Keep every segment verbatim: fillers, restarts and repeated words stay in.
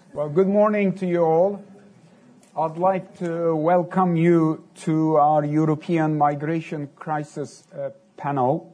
Well, good morning to you all. I'd like to welcome you to our European Migration Crisis uh, panel.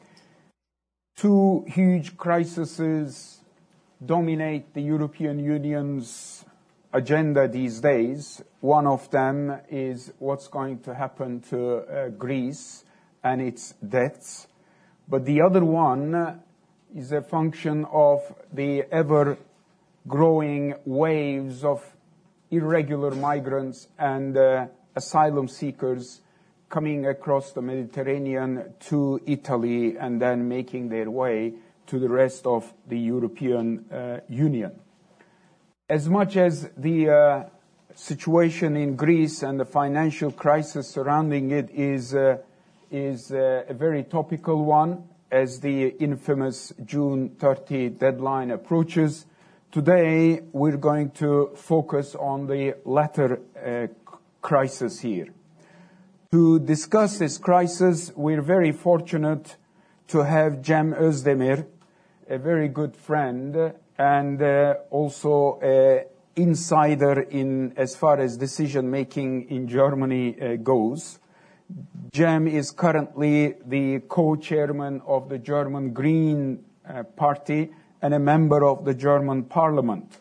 Two huge crises dominate the European Union's agenda these days. One of them is what's going to happen to uh, Greece and its debts. But the other one is a function of the ever-growing waves of irregular migrants and uh, asylum seekers coming across the Mediterranean to Italy and then making their way to the rest of the European uh, Union. As much as the uh, situation in Greece and the financial crisis surrounding it is, uh, is uh, a very topical one, as the infamous June thirtieth deadline approaches, today we're going to focus on the latter uh, crisis here. To discuss this crisis, we're very fortunate to have Cem Özdemir, a very good friend and uh, also an insider in as far as decision making in Germany uh, goes. Cem is currently the co-chairman of the German Green uh, Party and a member of the German Parliament.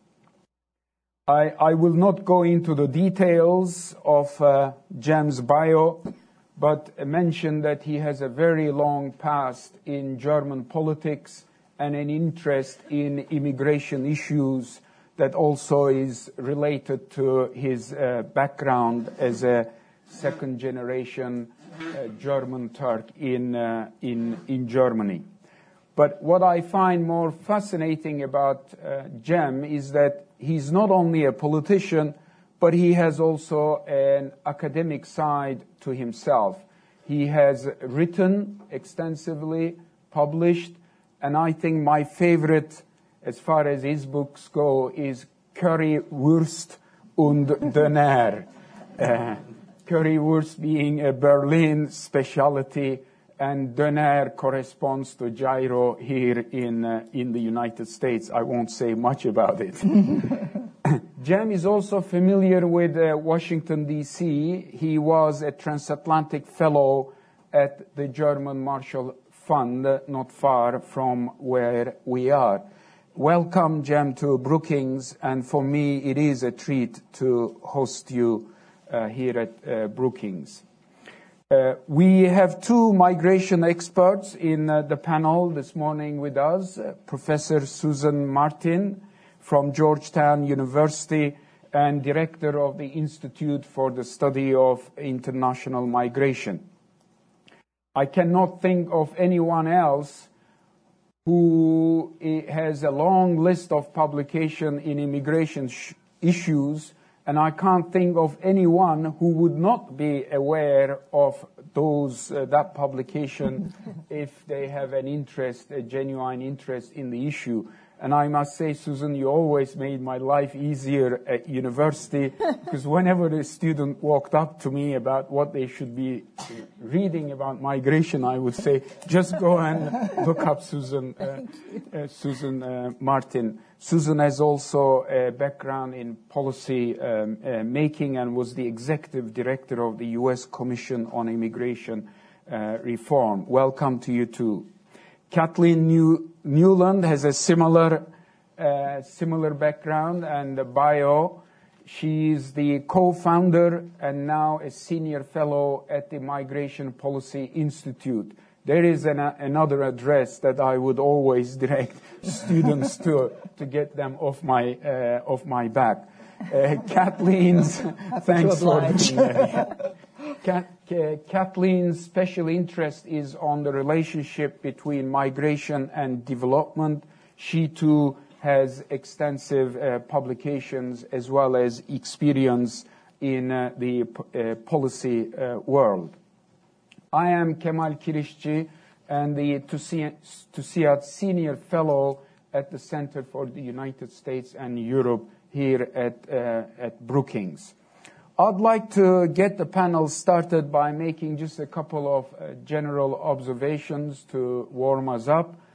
I, I will not go into the details of uh, Cem's bio, but mention that he has a very long past in German politics and an interest in immigration issues that also is related to his uh, background as a second generation uh, German Turk in, uh, in, in Germany. But what I find more fascinating about uh, Cem is that he's not only a politician, but he has also an academic side to himself. He has written extensively, published, and I think my favorite, as far as his books go, is Currywurst und Döner. Uh, Currywurst being a Berlin specialty, and Döner corresponds to gyro here in uh, in the United States. I won't say much about it. Cem is also familiar with uh, Washington, D C He was a transatlantic fellow at the German Marshall Fund, uh, not far from where we are. Welcome, Cem, to Brookings, and for me it is a treat to host you Uh, here at uh, Brookings. Uh, we have two migration experts in uh, the panel this morning with us, uh, Professor Susan Martin from Georgetown University and director of the Institute for the Study of International Migration. I cannot think of anyone else who has a long list of publication in immigration sh- issues, and I can't think of anyone who would not be aware of those uh, that publication if they have an interest, a genuine interest in the issue. And I must say, Susan, you always made my life easier at university, because whenever a student walked up to me about what they should be reading about migration, I would say, just go and look up Susan, uh, uh, Susan uh, Martin. Susan has also a background in policy um, uh, making and was the executive director of the U S Commission on Immigration uh, Reform. Welcome to you too. Kathleen New- Newland has a similar uh, similar background and bio. She is the co-founder and now a senior fellow at the Migration Policy Institute. There is an, uh, another address that I would always direct students to to get them off my uh, off my back. Uh, Kathleen's thanks for being there. Kat, uh, Kathleen's special interest is on the relationship between migration and development. She too has extensive uh, publications as well as experience in uh, the uh, policy uh, world. I am Kemal Kirişçi and the TUSIAD Senior Fellow at the Center for the United States and Europe here at, uh, at Brookings. I'd like to get the panel started by making just a couple of uh, general observations to warm us up.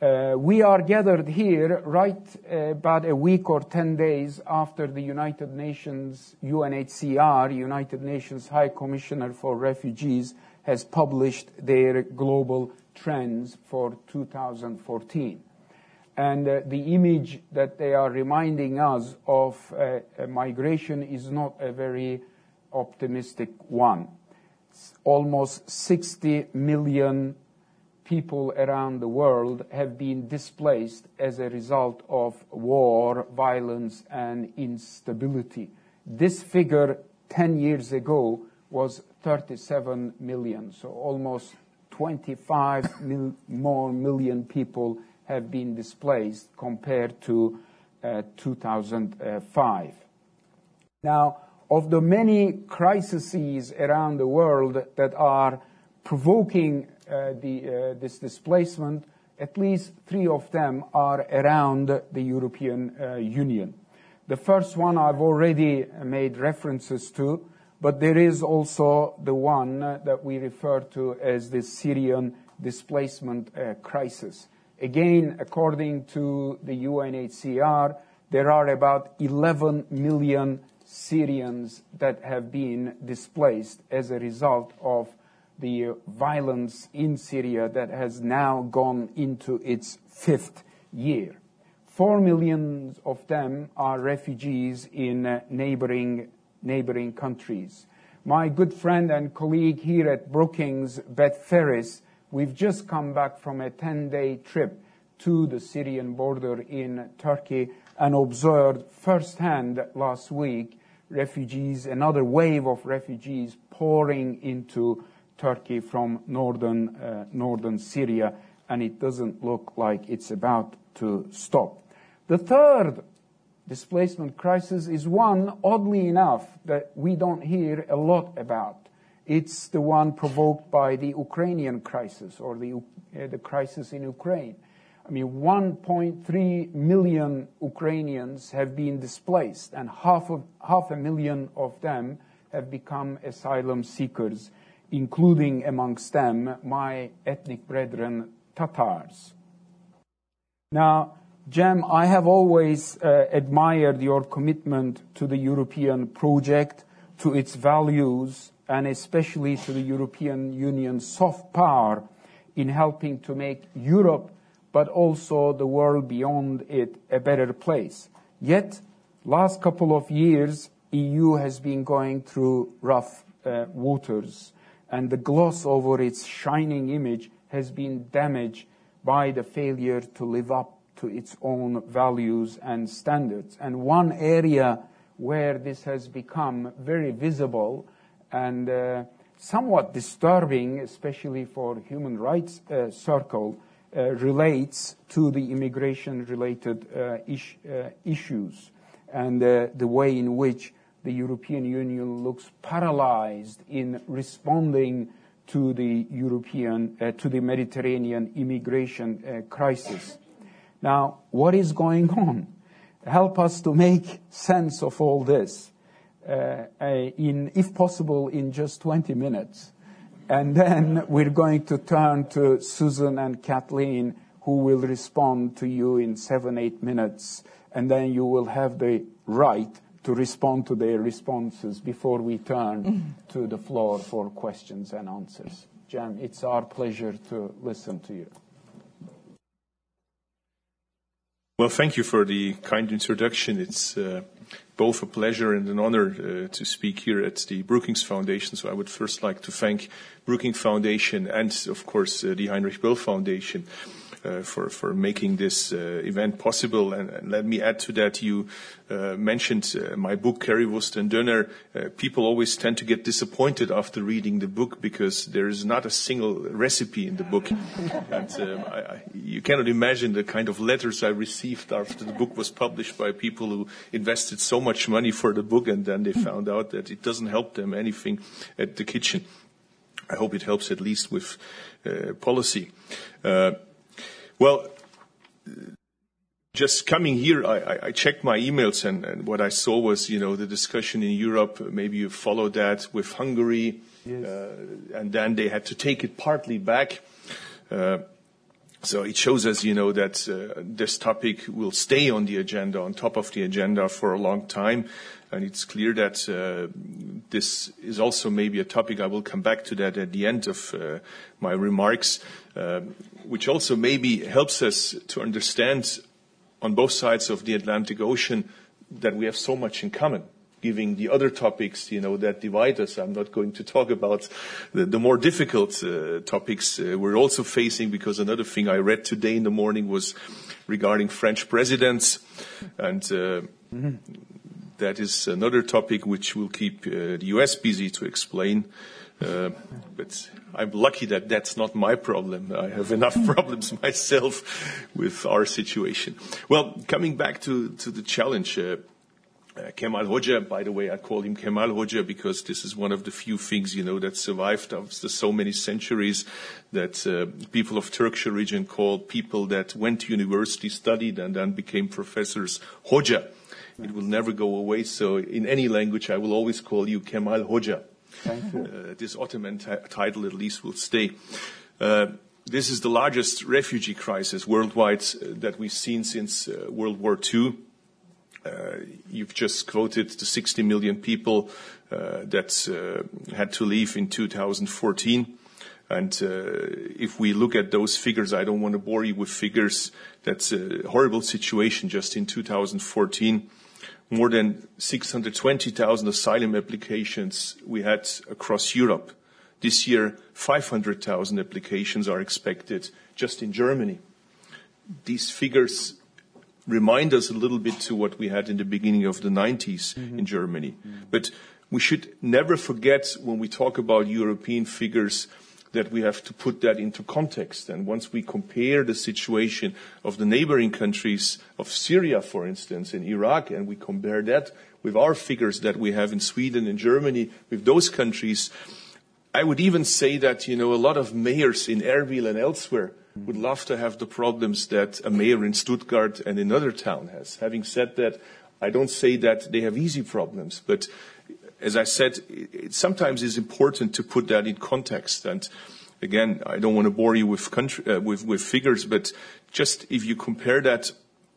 Uh, we are gathered here right uh, about a week or ten days after the United Nations, U N H C R, United Nations High Commissioner for Refugees, has published their global trends for two thousand fourteen. And uh, the image that they are reminding us of uh, uh, migration is not a very optimistic one. It's almost sixty million people around the world have been displaced as a result of war, violence, and instability. This figure ten years ago was thirty-seven million, so almost twenty-five mil more million people have been displaced compared to uh, two thousand five. Now, of the many crises around the world that are provoking uh, the, uh, this displacement, at least three of them are around the European uh, Union. The first one I've already made references to, but there is also the one uh, that we refer to as the Syrian displacement uh, crisis. Again, according to the U N H C R, there are about eleven million Syrians that have been displaced as a result of the violence in Syria that has now gone into its fifth year. Four million of them are refugees in uh, neighboring, neighboring countries. My good friend and colleague here at Brookings, Beth Ferris, we've just come back from a ten-day trip to the Syrian border in Turkey and observed firsthand last week refugees, another wave of refugees pouring into Turkey from northern, uh, northern Syria, and it doesn't look like it's about to stop. The third displacement crisis is one, oddly enough, that we don't hear a lot about. It's the one provoked by the Ukrainian crisis, or the, uh, the crisis in Ukraine. I mean, one point three million Ukrainians have been displaced, and half of half a million of them have become asylum seekers, including amongst them my ethnic brethren, Tatars. Now, Jem, I have always uh, admired your commitment to the European project, to its values, and especially to the European Union's soft power in helping to make Europe, but also the world beyond it, a better place. Yet, last couple of years, E U has been going through rough uh, waters, and the gloss over its shining image has been damaged by the failure to live up to its own values and standards. And one area where this has become very visible and uh, somewhat disturbing, especially for human rights uh, circle, uh, relates to the immigration-related uh, is uh, issues and uh, the way in which the European Union looks paralyzed in responding to the European, uh, to the Mediterranean immigration uh, crisis. Now, what is going on? Help us to make sense of all this, uh, in, if possible, in just twenty minutes. And then we're going to turn to Susan and Kathleen, who will respond to you in seven, eight minutes. And then you will have the right to respond to their responses before we turn mm-hmm. to the floor for questions and answers. Jem, it's our pleasure to listen to you. Well, thank you for the kind introduction. It's uh, both a pleasure and an honor uh, to speak here at the Brookings Foundation. So I would first like to thank Brookings Foundation and, of course, uh, the Heinrich Böll Foundation uh, for, for making this uh, event possible. And, and let me add to that, you uh, mentioned uh, my book, Currywurst and Döner. Uh, people always tend to get disappointed after reading the book because there is not a single recipe in the book. and um, I, I, you cannot imagine the kind of letters I received after the book was published by people who invested so much money for the book and then they found out that it doesn't help them anything at the kitchen. I hope it helps at least with uh, policy. Uh, well, just coming here, I, I checked my emails and, and what I saw was, you know, the discussion in Europe. Maybe you followed that with Hungary, yes. uh, and then they had to take it partly back. Uh, So it shows us, you know, that uh, this topic will stay on the agenda, on top of the agenda for a long time. And it's clear that uh, this is also maybe a topic, I will come back to that at the end of uh, my remarks, uh, which also maybe helps us to understand on both sides of the Atlantic Ocean that we have so much in common, giving the other topics, you know, that divide us. I'm not going to talk about the, the more difficult uh, topics uh, we're also facing, because another thing I read today in the morning was regarding French presidents, and uh, mm-hmm. that is another topic which will keep uh, the U S busy to explain. Uh, but I'm lucky that that's not my problem. I have enough problems myself with our situation. Well, coming back to, to the challenge, uh, Uh, Kemal Hoxha, by the way, I call him Kemal Hoxha because this is one of the few things, you know, that survived after so many centuries, that uh, people of Turkish origin call people that went to university, studied, and then became professors Hoxha. It will never go away, so in any language I will always call you Kemal Hoxha. Thank you. Uh, this Ottoman t- title at least will stay. Uh, this is the largest refugee crisis worldwide uh, that we've seen since uh, World War Two. Uh, you've just quoted the sixty million people uh, that uh, had to leave in two thousand fourteen. And uh, if we look at those figures, I don't want to bore you with figures. That's a horrible situation just in two thousand fourteen. More than six hundred twenty thousand asylum applications we had across Europe. This year, five hundred thousand applications are expected just in Germany. These figures remind us a little bit to what we had in the beginning of the nineties mm-hmm. in Germany. Mm-hmm. But we should never forget, when we talk about European figures, that we have to put that into context. And once we compare the situation of the neighboring countries of Syria, for instance, in Iraq, and we compare that with our figures that we have in Sweden and Germany, with those countries, I would even say that, you know, a lot of mayors in Erbil and elsewhere would love to have the problems that a mayor in Stuttgart and another town has. Having said that, I don't say that they have easy problems, but as I said, it sometimes is important to put that in context. And again, I don't want to bore you with country, uh, with, with figures, but just if you compare that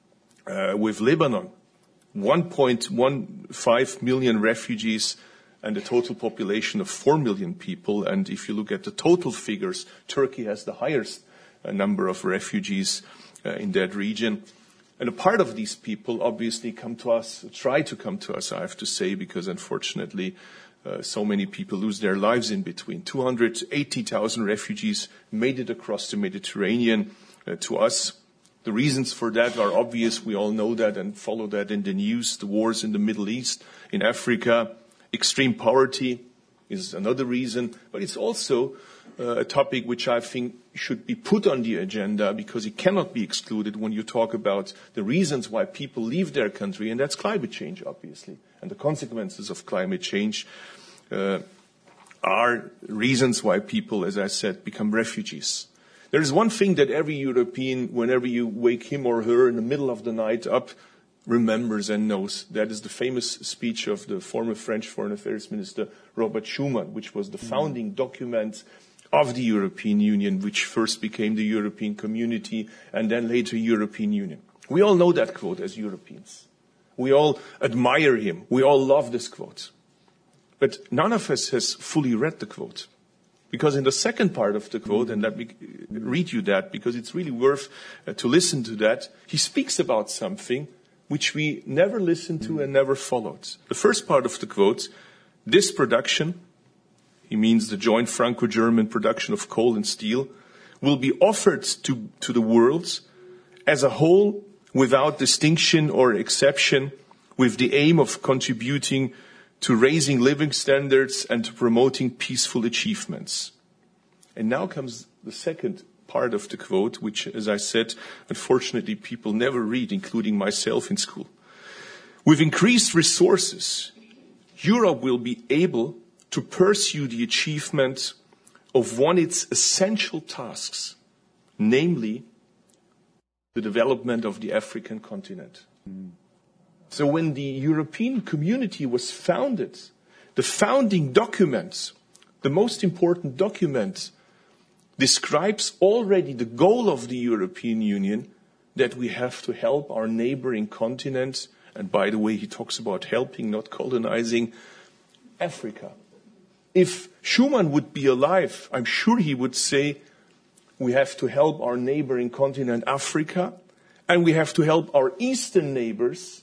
uh, with Lebanon, one point one five million refugees and a total population of four million people. And if you look at the total figures, Turkey has the highest a number of refugees uh, in that region. And a part of these people obviously come to us, try to come to us, I have to say, because unfortunately uh, so many people lose their lives in between. two hundred eighty thousand refugees made it across the Mediterranean uh, to us. The reasons for that are obvious. We all know that and follow that in the news. The wars in the Middle East, in Africa, extreme poverty is another reason. But it's also uh, a topic which I think should be put on the agenda, because it cannot be excluded when you talk about the reasons why people leave their country, and that's climate change, obviously. And the consequences of climate change uh, are reasons why people, as I said, become refugees. There is one thing that every European, whenever you wake him or her in the middle of the night up, remembers and knows. That is the famous speech of the former French Foreign Affairs Minister Robert Schuman, which was the founding document of the European Union, which first became the European Community and then later European Union. We all know that quote as Europeans. We all admire him. We all love this quote. But none of us has fully read the quote. Because in the second part of the quote, and let me read you that, because it's really worth uh, to listen to that, he speaks about something which we never listened to and never followed. The first part of the quote, this production, he means the joint Franco-German production of coal and steel, will be offered to, to the world as a whole without distinction or exception, with the aim of contributing to raising living standards and to promoting peaceful achievements. And now comes the second part of the quote, which, as I said, unfortunately people never read, including myself in school. With increased resources, Europe will be able to pursue the achievement of one of its essential tasks, namely the development of the African continent. Mm. So when the European community was founded, the founding document, the most important document describes already the goal of the European Union, that we have to help our neighboring continent. And by the way, he talks about helping, not colonizing, Africa. If Schuman would be alive, I'm sure he would say we have to help our neighboring continent, Africa, and we have to help our eastern neighbors,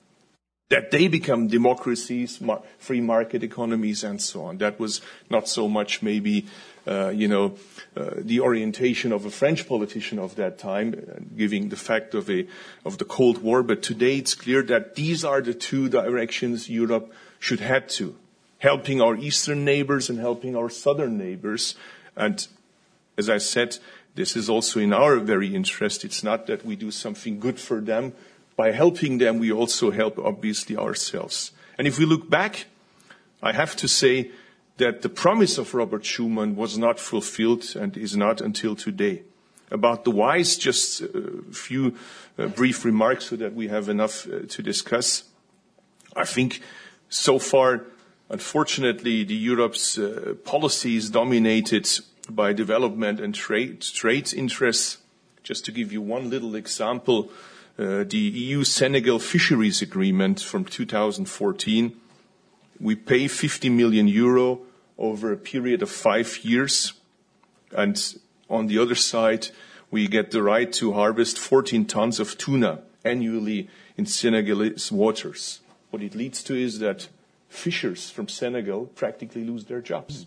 that they become democracies, mar- free market economies, and so on. That was not so much maybe, uh, you know, uh, the orientation of a French politician of that time, uh, giving the fact of a of the Cold War. But today it's clear that these are the two directions Europe should head to: helping our eastern neighbors and helping our southern neighbors. And as I said, this is also in our very interest. It's not that we do something good for them. By helping them, we also help, obviously, ourselves. And if we look back, I have to say that the promise of Robert Schuman was not fulfilled and is not until today. About the whys, just a few uh, brief remarks so that we have enough uh, to discuss. I think so far, unfortunately, the Europe's uh, policy is dominated by development and trade, trade interests. Just to give you one little example, Uh, the E U-Senegal Fisheries Agreement from two thousand fourteen, we pay fifty million euro over a period of five years. And on the other side, we get the right to harvest fourteen tons of tuna annually in Senegalese waters. What it leads to is that fishers from Senegal practically lose their jobs.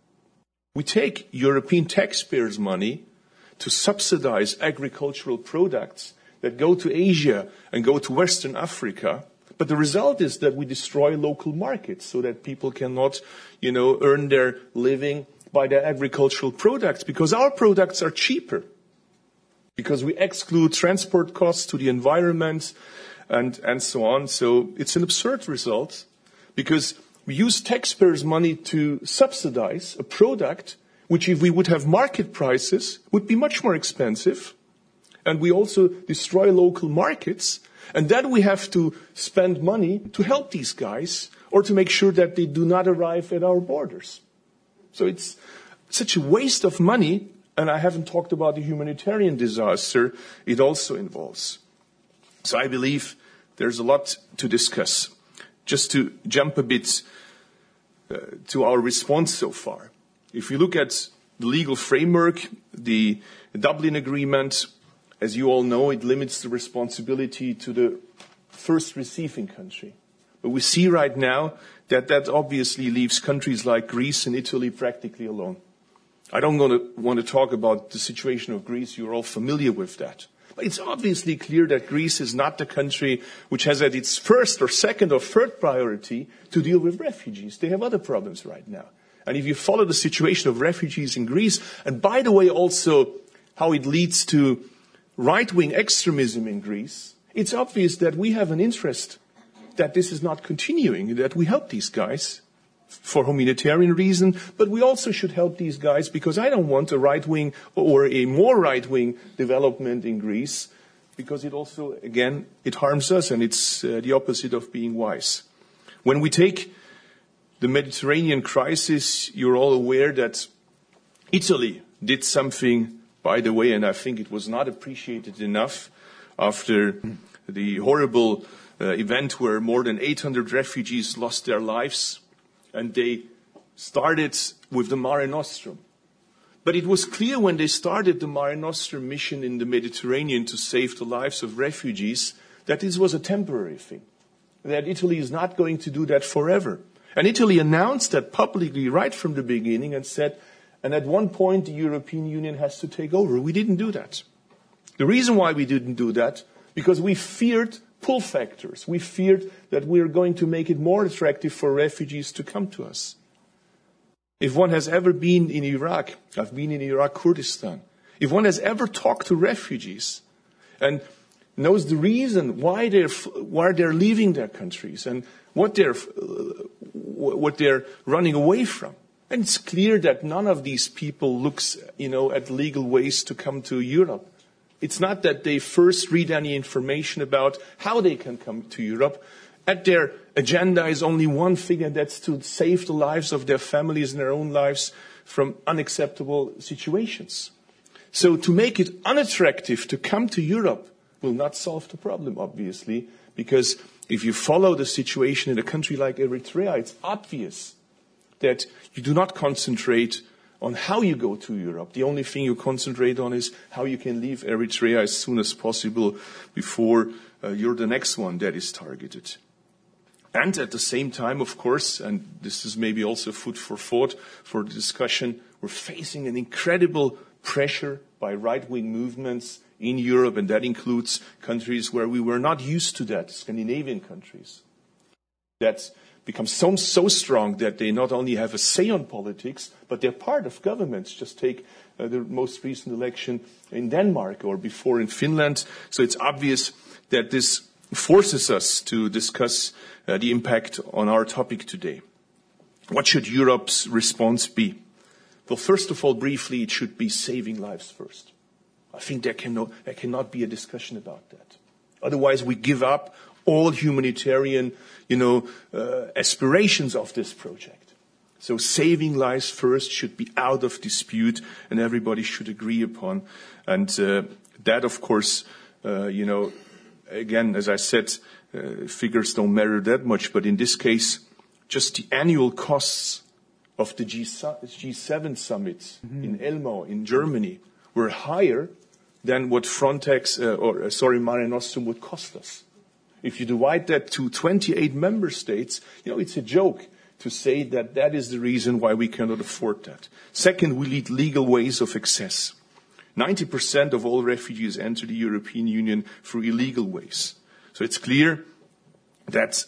We take European taxpayers' money to subsidize agricultural products that go to Asia and go to Western Africa. But the result is that we destroy local markets so that people cannot, you know, earn their living by their agricultural products, because our products are cheaper, because we exclude transport costs to the environment and, and so on. So it's an absurd result, because we use taxpayers' money to subsidize a product which, if we would have market prices, would be much more expensive. And we also destroy local markets. And then we have to spend money to help these guys or to make sure that they do not arrive at our borders. So it's such a waste of money. And I haven't talked about the humanitarian disaster it also involves. So I believe there's a lot to discuss. Just to jump a bit uh, to our response so far. If you look at the legal framework, the Dublin Agreement, as you all know, it limits the responsibility to the first receiving country. But we see right now that that obviously leaves countries like Greece and Italy practically alone. I don't want to, want to talk about the situation of Greece. You're all familiar with that. But it's obviously clear that Greece is not the country which has at its first or second or third priority to deal with refugees. They have other problems right now. And if you follow the situation of refugees in Greece, and by the way also how it leads to right-wing extremism in Greece, it's obvious that we have an interest that this is not continuing, that we help these guys for humanitarian reason, but we also should help these guys because I don't want a right-wing or a more right-wing development in Greece, because it also, again, it harms us and it's uh, the opposite of being wise. When we take the Mediterranean crisis, you're all aware that Italy did something, by the way, and I think it was not appreciated enough after the horrible uh, event where more than eight hundred refugees lost their lives. And they started with the Mare Nostrum. But it was clear when they started the Mare Nostrum mission in the Mediterranean to save the lives of refugees that this was a temporary thing, that Italy is not going to do that forever. And Italy announced that publicly right from the beginning and said, and at one point the European Union has to take over. We didn't do that. The reason why we didn't do that, because we feared pull factors. We feared that we are going to make it more attractive for refugees to come to us. If one has ever been in Iraq, I've been in Iraq, Kurdistan. If one has ever talked to refugees and knows the reason why they're why they're leaving their countries and what they're what they're running away from, and it's clear that none of these people looks, you know, at legal ways to come to Europe. It's not that they first read any information about how they can come to Europe. At their agenda is only one thing, and that's to save the lives of their families and their own lives from unacceptable situations. So to make it unattractive to come to Europe will not solve the problem, obviously, because if you follow the situation in a country like Eritrea, it's obvious that you do not concentrate on how you go to Europe. The only thing you concentrate on is how you can leave Eritrea as soon as possible before uh, you're the next one that is targeted. And at the same time, of course, and this is maybe also food for thought for the discussion, we're facing an incredible pressure by right-wing movements in Europe, and that includes countries where we were not used to that, Scandinavian countries, that become so, so strong that they not only have a say on politics, but they're part of governments. Just take uh, the most recent election in Denmark or before in Finland. So it's obvious that this forces us to discuss uh, the impact on our topic today. What should Europe's response be? Well, first of all, briefly, it should be saving lives first. I think there, can no, there cannot be a discussion about that. Otherwise, we give up all humanitarian, you know, uh, aspirations of this project. So saving lives first should be out of dispute, and everybody should agree upon. And uh, that, of course, uh, you know, again, as I said, uh, figures don't matter that much, but in this case, just the annual costs of the G seven summits mm-hmm. in Elmau, in Germany, were higher than what Frontex, uh, or uh, sorry, Mare Nostrum would cost us. If you divide that to twenty-eight member states, you know, it's a joke to say that that is the reason why we cannot afford that. Second, we need legal ways of access. ninety percent of all refugees enter the European Union through illegal ways. So it's clear that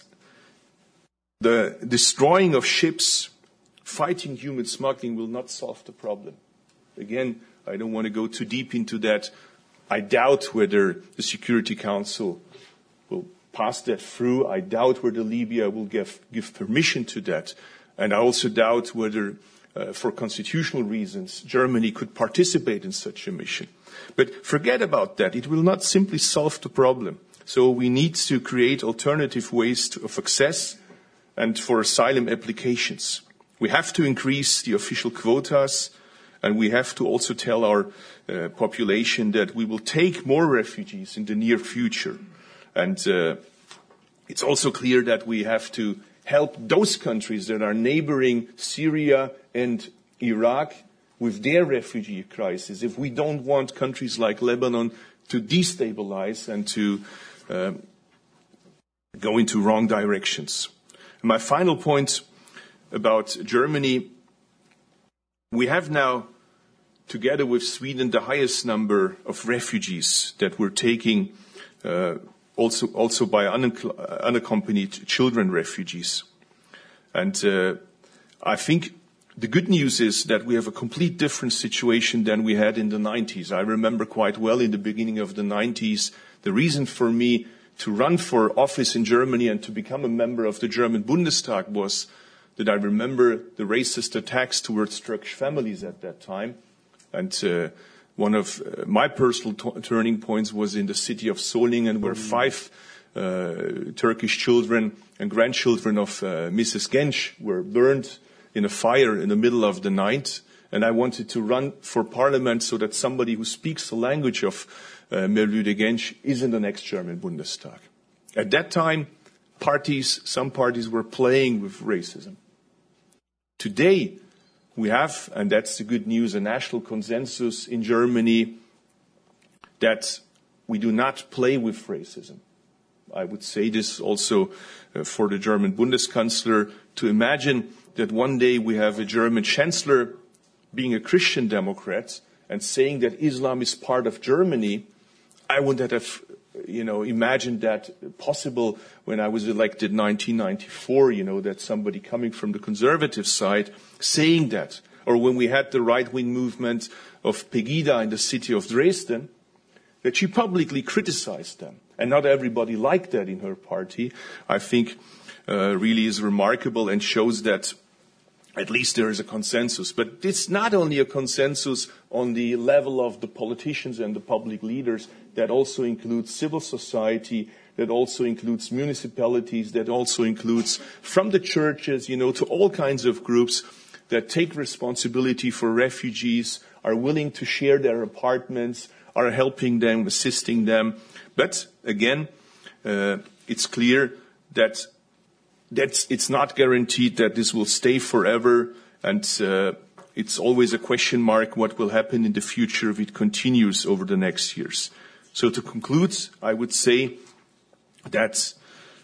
the destroying of ships, fighting human smuggling will not solve the problem. Again, I don't want to go too deep into that. I doubt whether the Security Council will pass that through. I doubt whether Libya will give, give permission to that. And I also doubt whether, uh, for constitutional reasons, Germany could participate in such a mission. But forget about that. It will not simply solve the problem. So we need to create alternative ways to, of access and for asylum applications. We have to increase the official quotas, and we have to also tell our uh, population that we will take more refugees in the near future. And uh, it's also clear that we have to help those countries that are neighboring Syria and Iraq with their refugee crisis. If we don't want countries like Lebanon to destabilize and to uh, go into wrong directions. And my final point about Germany, we have now, together with Sweden, the highest number of refugees that we're taking, uh, also also by un- unaccompanied children refugees. And uh, I think the good news is that we have a complete different situation than we had in the nineties. I remember quite well in the beginning of the nineties, the reason for me to run for office in Germany and to become a member of the German Bundestag was that I remember the racist attacks towards Turkish families at that time. And uh, one of uh, my personal t- turning points was in the city of Solingen, where five uh, Turkish children and grandchildren of uh, Missus Gensch were burned in a fire in the middle of the night. And I wanted to run for parliament so that somebody who speaks the language of uh, Merlüde Gensch is in the next German Bundestag. At that time, parties, some parties were playing with racism. Today, we have, and that's the good news, a national consensus in Germany that we do not play with racism. I would say this also uh, for the German Bundeskanzler, to imagine that one day we have a German chancellor being a Christian Democrat and saying that Islam is part of Germany. I wouldn't have, you know, imagined that possible when I was elected in nineteen ninety-four, you know, that somebody coming from the conservative side saying that. Or when we had the right-wing movement of Pegida in the city of Dresden, that she publicly criticized them. And not everybody liked that in her party. I think uh, really is remarkable and shows that at least there is a consensus. But it's not only a consensus on the level of the politicians and the public leaders, that also includes civil society, that also includes municipalities, that also includes from the churches, you know, to all kinds of groups. that take responsibility for refugees, are willing to share their apartments, are helping them, assisting them. But again, uh, it's clear that that's, it's not guaranteed that this will stay forever, and uh, it's always a question mark what will happen in the future if it continues over the next years. So to conclude, I would say that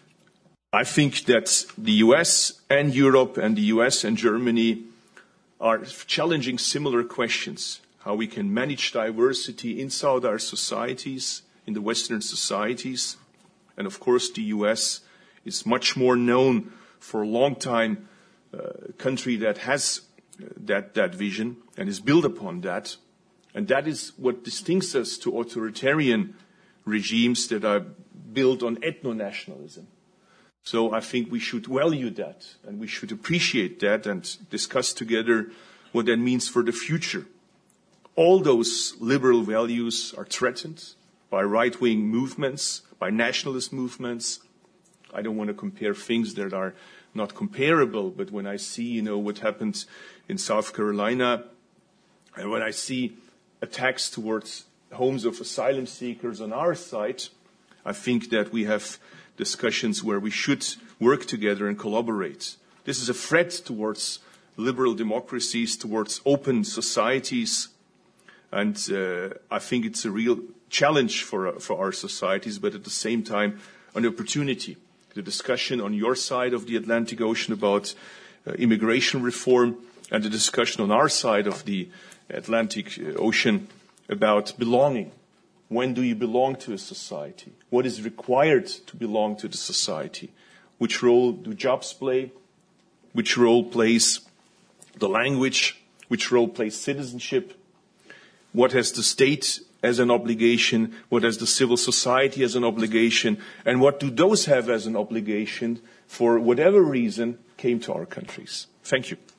I think that the U S and Europe and the U S and Germany are challenging similar questions. How we can manage diversity inside our societies, in the Western societies. And of course, the U S is much more known for a long time, uh, country that has uh, that, that vision and is built upon that. And that is what distinguishes us to authoritarian regimes that are built on ethno-nationalism. So I think we should value that, and we should appreciate that and discuss together what that means for the future. All those liberal values are threatened by right-wing movements, by nationalist movements. I don't want to compare things that are not comparable, but when I see, you know, what happened in South Carolina, and when I see attacks towards homes of asylum seekers on our side, I think that we have discussions where we should work together and collaborate. This is a threat towards liberal democracies, towards open societies, and uh, I think it's a real challenge for, uh, for our societies, but at the same time, an opportunity. The discussion on your side of the Atlantic Ocean about uh, immigration reform, and the discussion on our side of the Atlantic Ocean about belonging. When do you belong to a society? What is required to belong to the society? Which role do jobs play? Which role plays the language? Which role plays citizenship? What has the state as an obligation? What has the civil society as an obligation? And what do those have as an obligation for whatever reason came to our countries? Thank you.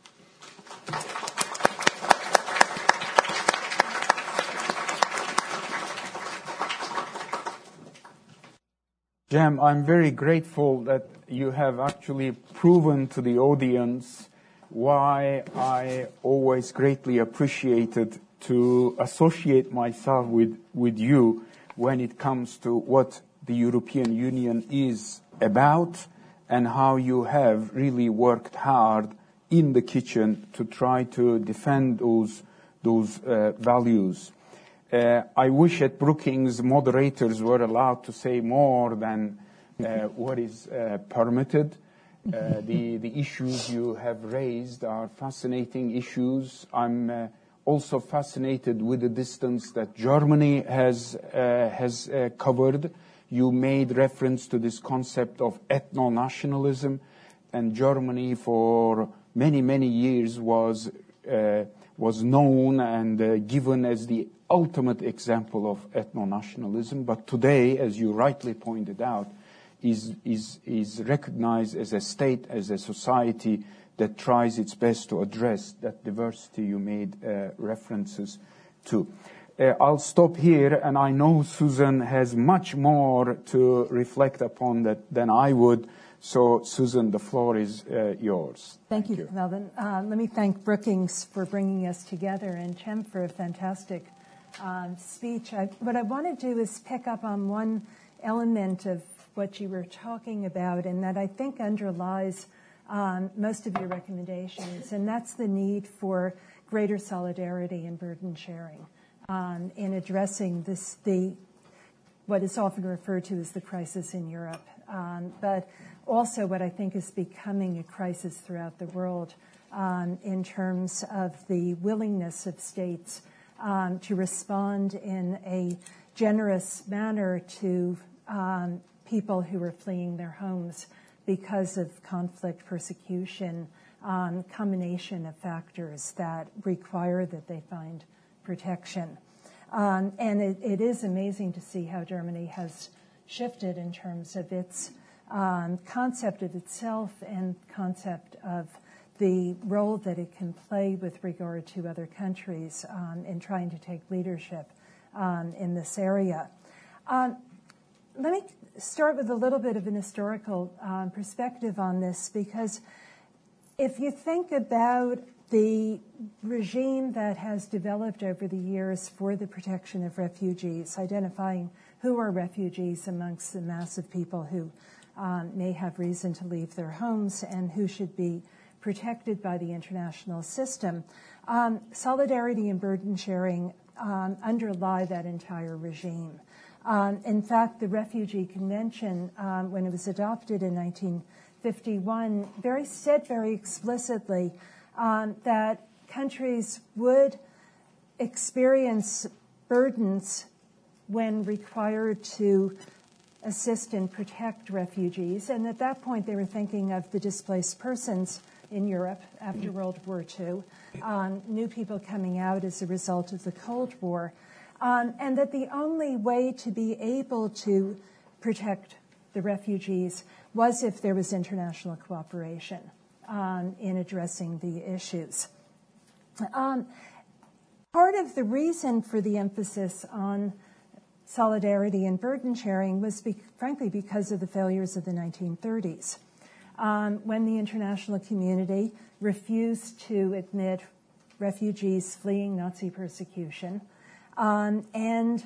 Jem, I'm very grateful that you have actually proven to the audience why I always greatly appreciated to associate myself with, with you when it comes to what the European Union is about and how you have really worked hard in the kitchen to try to defend those, those uh, values. Uh, I wish at Brookings moderators were allowed to say more than uh, what is uh, permitted. Uh, the, the issues you have raised are fascinating issues. I'm uh, also fascinated with the distance that Germany has, uh, has uh, covered. You made reference to this concept of ethno-nationalism, and Germany for many, many years was, uh, was known and uh, given as the ultimate example of ethno-nationalism, but today, as you rightly pointed out, is, is, is recognized as a state, as a society that tries its best to address that diversity you made uh, references to. Uh, I'll stop here, and I know Susan has much more to reflect upon that than I would. So, Susan, the floor is uh, yours. Thank, thank you, you, Melvin. Uh, let me thank Brookings for bringing us together, and Cem for a fantastic um, speech. I, what I want to do is pick up on one element of what you were talking about, and that I think underlies um, most of your recommendations, and that's the need for greater solidarity and burden sharing um, in addressing this, the what is often referred to as the crisis in Europe, um, but also what I think is becoming a crisis throughout the world um, in terms of the willingness of states um, to respond in a generous manner to um, people who are fleeing their homes because of conflict, persecution, um, combination of factors that require that they find protection. Um, and it, it is amazing to see how Germany has shifted in terms of its um, concept of itself and concept of the role that it can play with regard to other countries um, in trying to take leadership um, in this area. Um, let me start with a little bit of an historical um, perspective on this, because if you think about the regime that has developed over the years for the protection of refugees, identifying who are refugees amongst the mass of people who um, may have reason to leave their homes and who should be protected by the international system. Um, solidarity and burden sharing um, underlie that entire regime. Um, in fact, the Refugee Convention, um, when it was adopted in nineteen fifty-one, very said very explicitly um, that countries would experience burdens when required to assist and protect refugees. And at that point, they were thinking of the displaced persons in Europe after World War Two, um, new people coming out as a result of the Cold War, um, and that the only way to be able to protect the refugees was if there was international cooperation um, in addressing the issues. Um, part of the reason for the emphasis on solidarity and burden sharing was, be- frankly, because of the failures of the nineteen thirties. Um, when the international community refused to admit refugees fleeing Nazi persecution. Um, and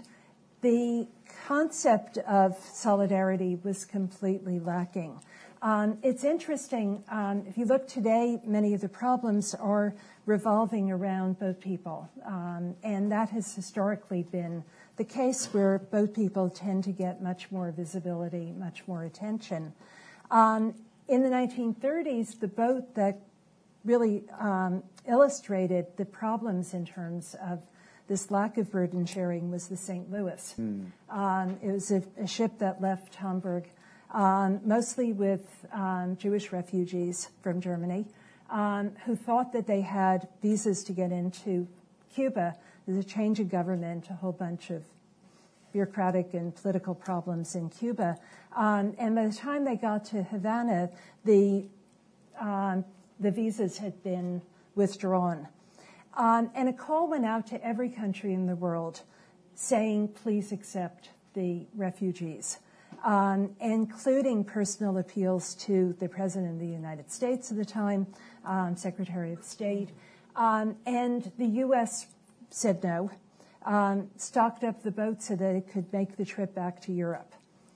the concept of solidarity was completely lacking. Um, it's interesting, um, if you look today, many of the problems are revolving around boat people. Um, and that has historically been the case where boat people tend to get much more visibility, much more attention. Um, In the nineteen thirties, the boat that really um, illustrated the problems in terms of this lack of burden sharing was the Saint Louis. Mm. Um, it was a, a ship that left Hamburg, um, mostly with um, Jewish refugees from Germany, um, who thought that they had visas to get into Cuba. There's a change of government, a whole bunch of bureaucratic and political problems in Cuba. Um, and by the time they got to Havana, the um, the visas had been withdrawn. Um, and a call went out to every country in the world saying, please accept the refugees, um, including personal appeals to the President of the United States at the time, um, Secretary of State. Um, and the U S said no. Um, stocked up the boat so that it could make the trip back to Europe.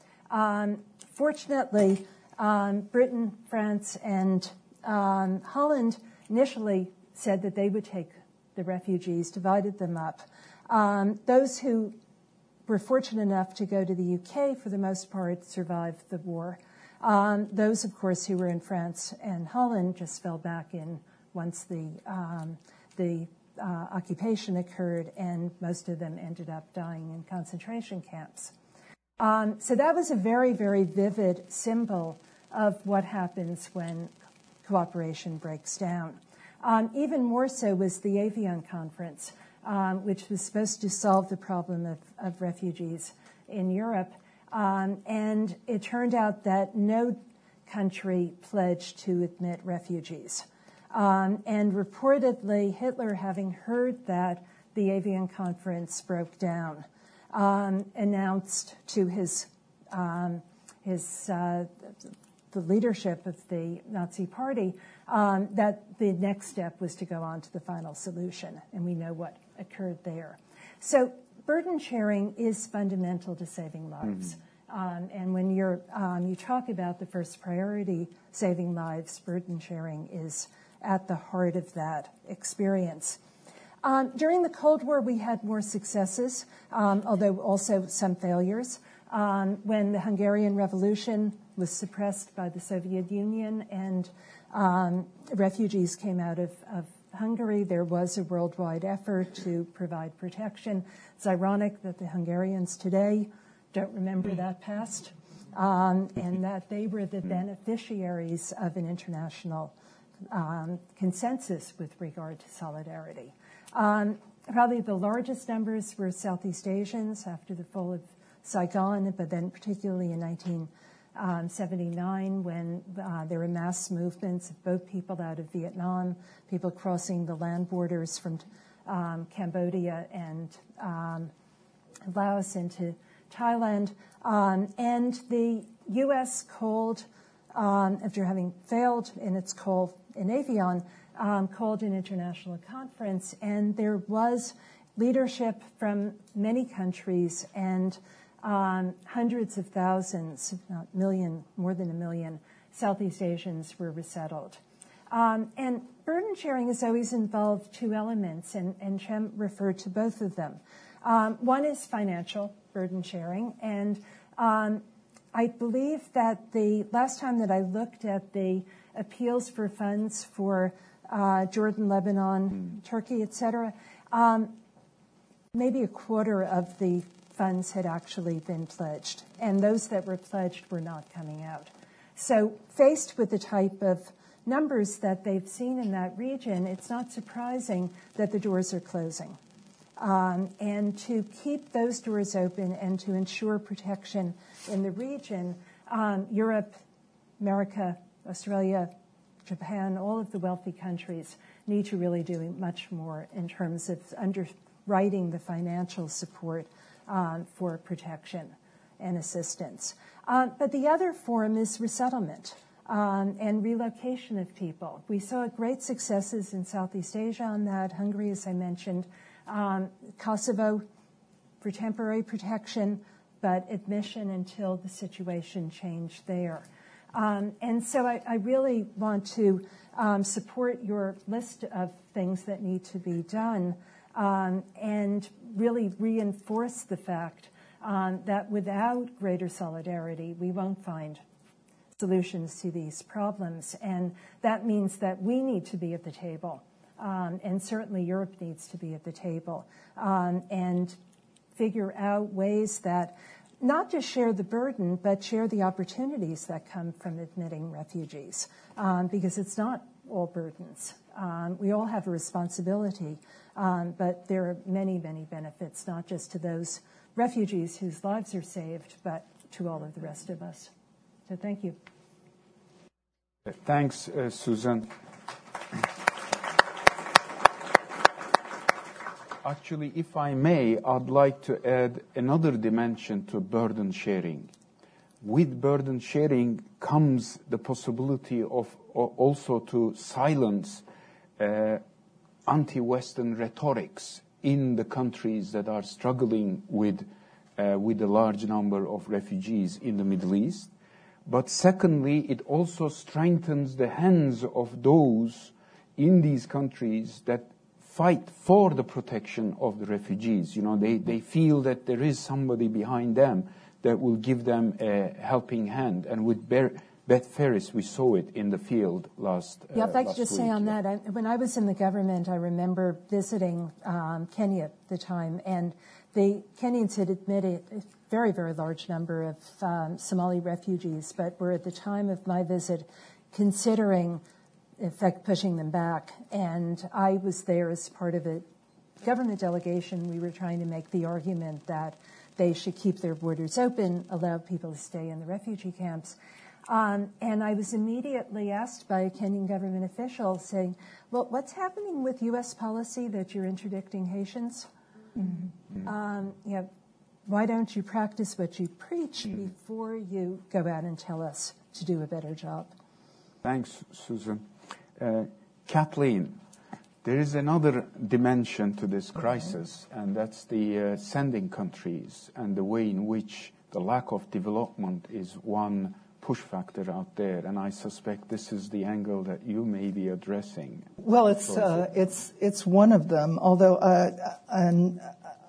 Um, fortunately, um, Britain, France, and um, Holland initially said that they would take the refugees, divided them up. Um, those who were fortunate enough to go to the U K, for the most part, survived the war. Um, those, of course, who were in France and Holland just fell back in once the um, the Uh, occupation occurred, and most of them ended up dying in concentration camps. Um, so that was a very, very vivid symbol of what happens when cooperation breaks down. Um, even more so was the Avion Conference, um, which was supposed to solve the problem of, of refugees in Europe. Um, and it turned out that no country pledged to admit refugees. Um, and reportedly, Hitler, having heard that the Avion Conference broke down, um, announced to his um, his uh, the leadership of the Nazi Party um, that the next step was to go on to the final solution, and we know what occurred there. So burden sharing is fundamental to saving lives. Mm-hmm. Um, and when you're um, you talk about the first priority, saving lives, burden sharing is at the heart of that experience. Um, during the Cold War, we had more successes, um, although also some failures. Um, when the Hungarian Revolution was suppressed by the Soviet Union and um, refugees came out of, of Hungary, there was a worldwide effort to provide protection. It's ironic that the Hungarians today don't remember that past, um, and that they were the beneficiaries of an international Um, consensus with regard to solidarity. Um, probably the largest numbers were Southeast Asians after the fall of Saigon, but then particularly in nineteen seventy-nine when uh, there were mass movements of boat people out of Vietnam, people crossing the land borders from um, Cambodia and um, Laos into Thailand. Um, and the U S called, um, after having failed in its call in Avion, um, called an international conference, and there was leadership from many countries, and um, hundreds of thousands, if not million, more than a million, Southeast Asians were resettled. Um, and burden sharing has always involved two elements, and, and Cem referred to both of them. Um, one is financial burden sharing, and um, I believe that the last time that I looked at the appeals for funds for uh, Jordan, Lebanon, mm. Turkey, et cetera, um, maybe a quarter of the funds had actually been pledged, and those that were pledged were not coming out. So faced with the type of numbers that they've seen in that region, it's not surprising that the doors are closing. Um, and to keep those doors open and to ensure protection in the region, um, Europe, America, Australia, Japan, all of the wealthy countries need to really do much more in terms of underwriting the financial support um, for protection and assistance. Uh, but the other form is resettlement um, and relocation of people. We saw great successes in Southeast Asia on that. Hungary, as I mentioned, um, Kosovo for temporary protection, but admission until the situation changed there. Um, and so I, I really want to um, support your list of things that need to be done um, and really reinforce the fact um, that without greater solidarity, we won't find solutions to these problems. And that means that we need to be at the table, um, and certainly Europe needs to be at the table, um, and figure out ways that not just share the burden, but share the opportunities that come from admitting refugees, um, because it's not all burdens. Um, we all have a responsibility, um, but there are many, many benefits, not just to those refugees whose lives are saved, but to all of the rest of us. So thank you. Thanks, uh, Susan. Actually, if I may, I'd like to add another dimension to burden sharing. With burden sharing comes the possibility of also to silence uh, anti-Western rhetorics in the countries that are struggling with, uh, with a large number of refugees in the Middle East. But secondly, it also strengthens the hands of those in these countries that fight for the protection of the refugees. You know, they, they feel that there is somebody behind them that will give them a helping hand. And with Ber- Beth Ferris, we saw it in the field last uh, Yeah, if I could just week. say on that, I, when I was in the government, I remember visiting um, Kenya at the time, and the Kenyans had admitted a very, very large number of um, Somali refugees, but were at the time of my visit considering in fact, pushing them back. And I was there as part of a government delegation. We were trying to make the argument that they should keep their borders open, allow people to stay in the refugee camps. Um, and I was immediately asked by a Kenyan government official saying, well, what's happening with U S policy that you're interdicting Haitians? Mm-hmm. Um, you know, why don't you practice what you preach mm-hmm. before you go out and tell us to do a better job? Thanks, Susan. Uh, Kathleen, there is another dimension to this crisis, and that's the uh, sending countries and the way in which the lack of development is one push factor out there. And I suspect this is the angle that you may be addressing. Well, it's uh, it's it's one of them. Although, uh, and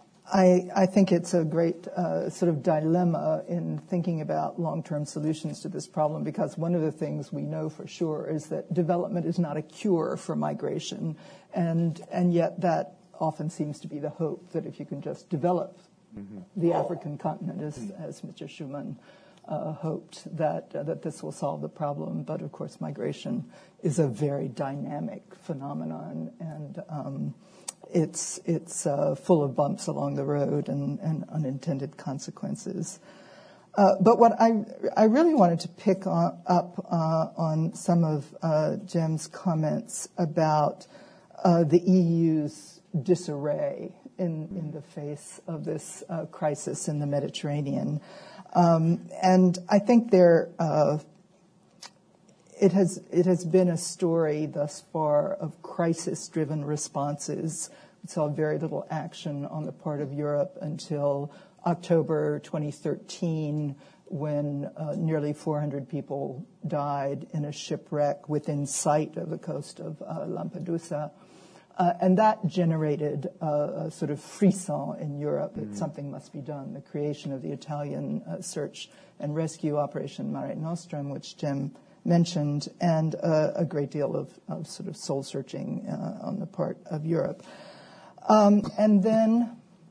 I I think it's a great uh, sort of dilemma in thinking about long-term solutions to this problem, because one of the things we know for sure is that development is not a cure for migration, and and yet that often seems to be the hope, that if you can just develop mm-hmm. the African continent, as mm-hmm. as Mister Schuman uh, hoped, that uh, that this will solve the problem. But of course, migration is a very dynamic phenomenon, and um, It's it's uh, full of bumps along the road and, and unintended consequences. Uh, but what I I really wanted to pick on, up uh, on some of uh, Cem's comments about uh, the E U's disarray in in the face of this uh, crisis in the Mediterranean, um, and I think there. Uh, it has it has been a story thus far of crisis-driven responses. We saw very little action on the part of Europe until October twenty thirteen, when uh, nearly four hundred people died in a shipwreck within sight of the coast of uh, Lampedusa. Uh, and that generated uh, a sort of frisson in Europe that mm-hmm. something must be done. The creation of the Italian uh, search and rescue operation Mare Nostrum, which Jem mentioned, and uh, a great deal of, of sort of soul-searching uh, on the part of Europe. Um, and then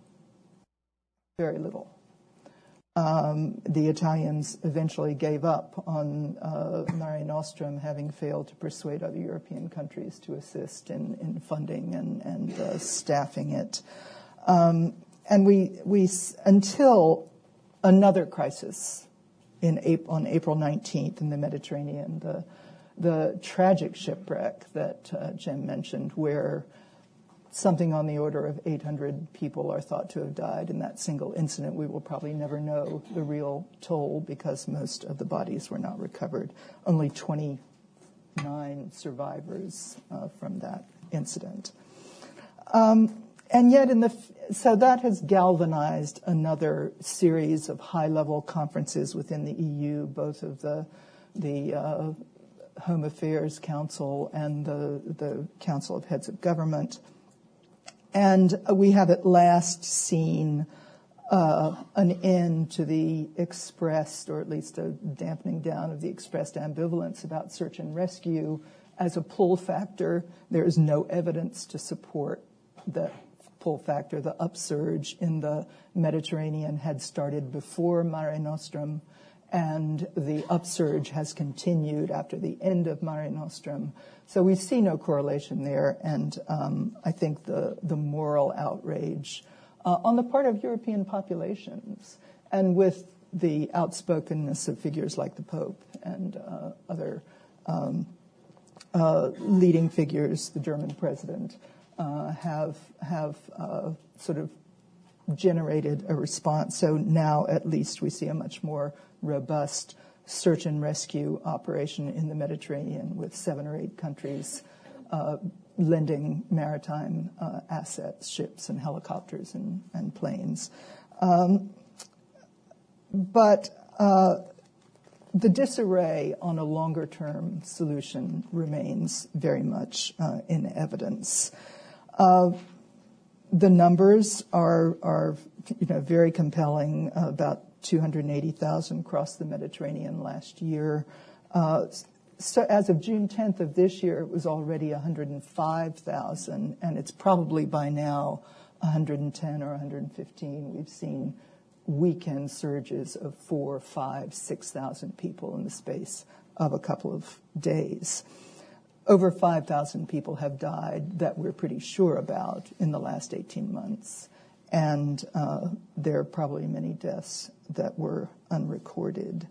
very little. Um, the Italians eventually gave up on uh, Mare Nostrum, having failed to persuade other European countries to assist in, in funding and, and uh, staffing it. Um, and we, we, until another crisis in April, on April nineteenth in the Mediterranean, the, the tragic shipwreck that uh, Jem mentioned, where something on the order of eight hundred people are thought to have died in that single incident. We will probably never know the real toll because most of the bodies were not recovered. Only twenty-nine survivors uh, from that incident. Um, and yet, in the so that has galvanized another series of high-level conferences within the E U, both of the the uh, Home Affairs Council and the the Council of Heads of Government. And we have at last seen uh, an end to the expressed, or at least a dampening down of the expressed ambivalence about search and rescue as a pull factor. There is no evidence to support the pull factor. The upsurge in the Mediterranean had started before Mare Nostrum, and the upsurge has continued after the end of Mare Nostrum. So we see no correlation there, and um, I think the, the moral outrage uh, on the part of European populations, and with the outspokenness of figures like the Pope and uh, other um, uh, leading figures, the German president, uh, have have uh, sort of generated a response. So now at least we see a much more robust search and rescue operation in the Mediterranean with seven or eight countries uh, lending maritime uh, assets, ships and helicopters and, and planes. Um, but uh, the disarray on a longer-term solution remains very much uh, in evidence. Uh, the numbers are, are, you know, very compelling. Uh, about two hundred eighty thousand crossed the Mediterranean last year. Uh, so as of June tenth of this year, it was already one hundred five thousand, and it's probably by now one hundred ten or one hundred fifteen. We've seen weekend surges of four, five, six thousand people in the space of a couple of days. Over five thousand people have died that we're pretty sure about in the last eighteen months. And uh, there are probably many deaths that were unrecorded.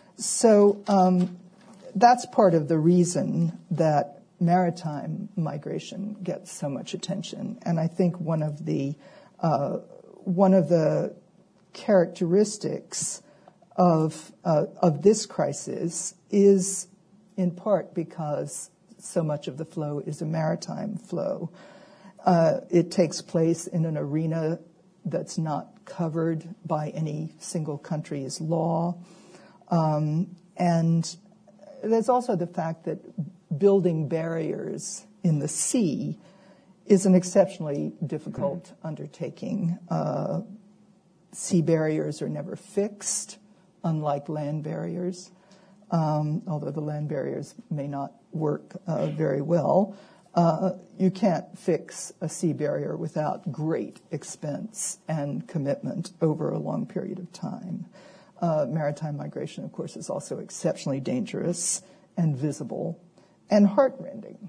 So um, that's part of the reason that maritime migration gets so much attention. And I think one of the uh, one of the characteristics of uh, of this crisis is in part because so much of the flow is a maritime flow. Uh, it takes place in an arena that's not covered by any single country's law. Um, and there's also the fact that building barriers in the sea is an exceptionally difficult mm-hmm. undertaking. Uh, sea barriers are never fixed, unlike land barriers, um, although the land barriers may not work uh, very well. Uh, you can't fix a sea barrier without great expense and commitment over a long period of time. Uh, maritime migration, of course, is also exceptionally dangerous and visible and heartrending.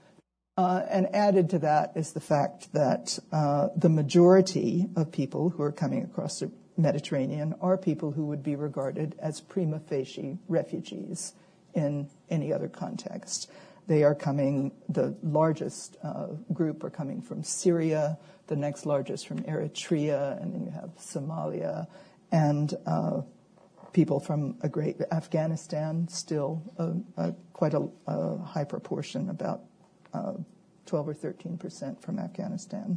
Uh, and added to that is the fact that uh, the majority of people who are coming across the Mediterranean are people who would be regarded as prima facie refugees in any other context. They are coming, the largest uh, group are coming from Syria, the next largest from Eritrea, and then you have Somalia, and uh, people from a great Afghanistan, still uh, uh, quite a, a high proportion, about uh, twelve or thirteen percent from Afghanistan.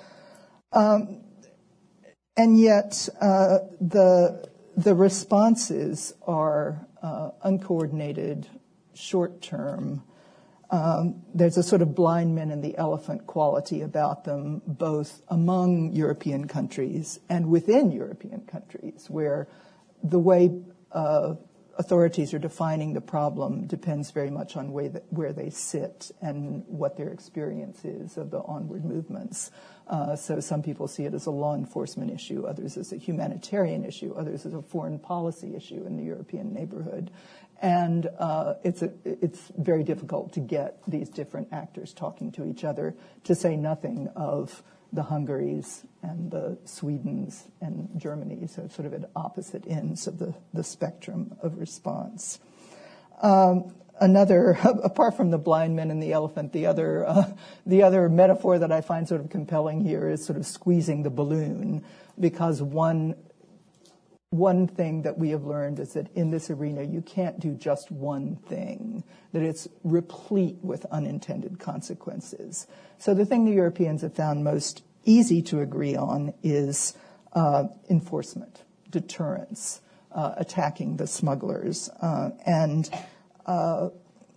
Um, and yet uh, the the responses are uh, uncoordinated, short-term. Um, there's a sort of blind men and the elephant quality about them, both among European countries and within European countries, where the way uh, authorities are defining the problem depends very much on way that, where they sit and what their experience is of the onward movements. Uh, so some people see it as a law enforcement issue, others as a humanitarian issue, others as a foreign policy issue in the European neighborhood. And uh, it's a, it's very difficult to get these different actors talking to each other, to say nothing of the Hungarys and the Swedens and Germanys, so sort of at opposite ends of the, the spectrum of response. Um, another, apart from the blind men and the elephant, the other, uh, the other metaphor that I find sort of compelling here is sort of squeezing the balloon, because one One thing that we have learned is that in this arena, you can't do just one thing, that it's replete with unintended consequences. So the thing the Europeans have found most easy to agree on is uh, enforcement, deterrence, uh, attacking the smugglers. Uh, and uh,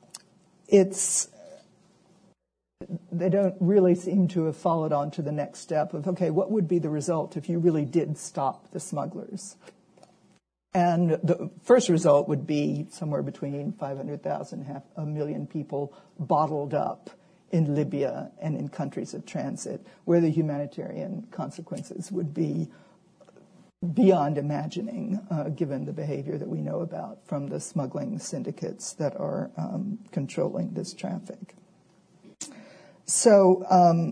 it's they don't really seem to have followed on to the next step of, okay, what would be the result if you really did stop the smugglers? And the first result would be somewhere between five hundred thousand, half a million people bottled up in Libya and in countries of transit, where the humanitarian consequences would be beyond imagining, uh, given the behavior that we know about from the smuggling syndicates that are um, controlling this traffic. So um,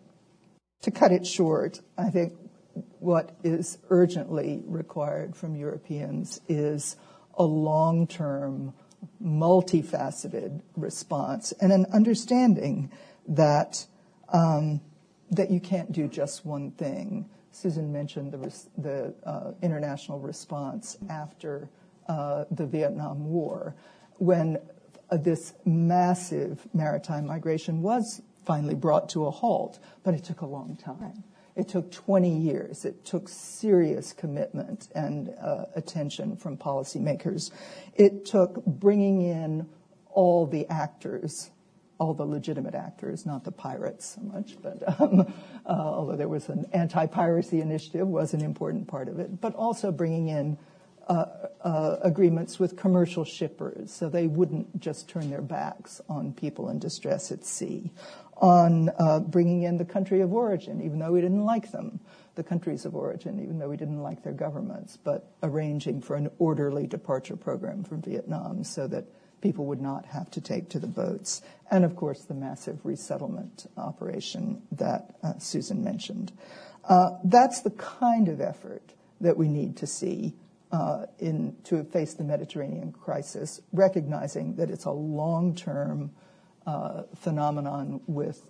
to cut it short, I think what is urgently required from Europeans is a long-term, multifaceted response and an understanding that um, that you can't do just one thing. Susan mentioned the, res- the uh, international response after uh, the Vietnam War, when uh, this massive maritime migration was finally brought to a halt, but it took a long time. It took twenty years. It took serious commitment and uh, attention from policymakers. It took bringing in all the actors, all the legitimate actors, not the pirates so much, but um, uh, although there was an anti-piracy initiative, was an important part of it, but also bringing in uh, uh, agreements with commercial shippers so they wouldn't just turn their backs on people in distress at sea, on uh, bringing in the country of origin, even though we didn't like them, the countries of origin, even though we didn't like their governments, but arranging for an orderly departure program from Vietnam so that people would not have to take to the boats. And, of course, the massive resettlement operation that uh, Susan mentioned. Uh, that's the kind of effort that we need to see uh, in to face the Mediterranean crisis, recognizing that it's a long-term Uh, phenomenon with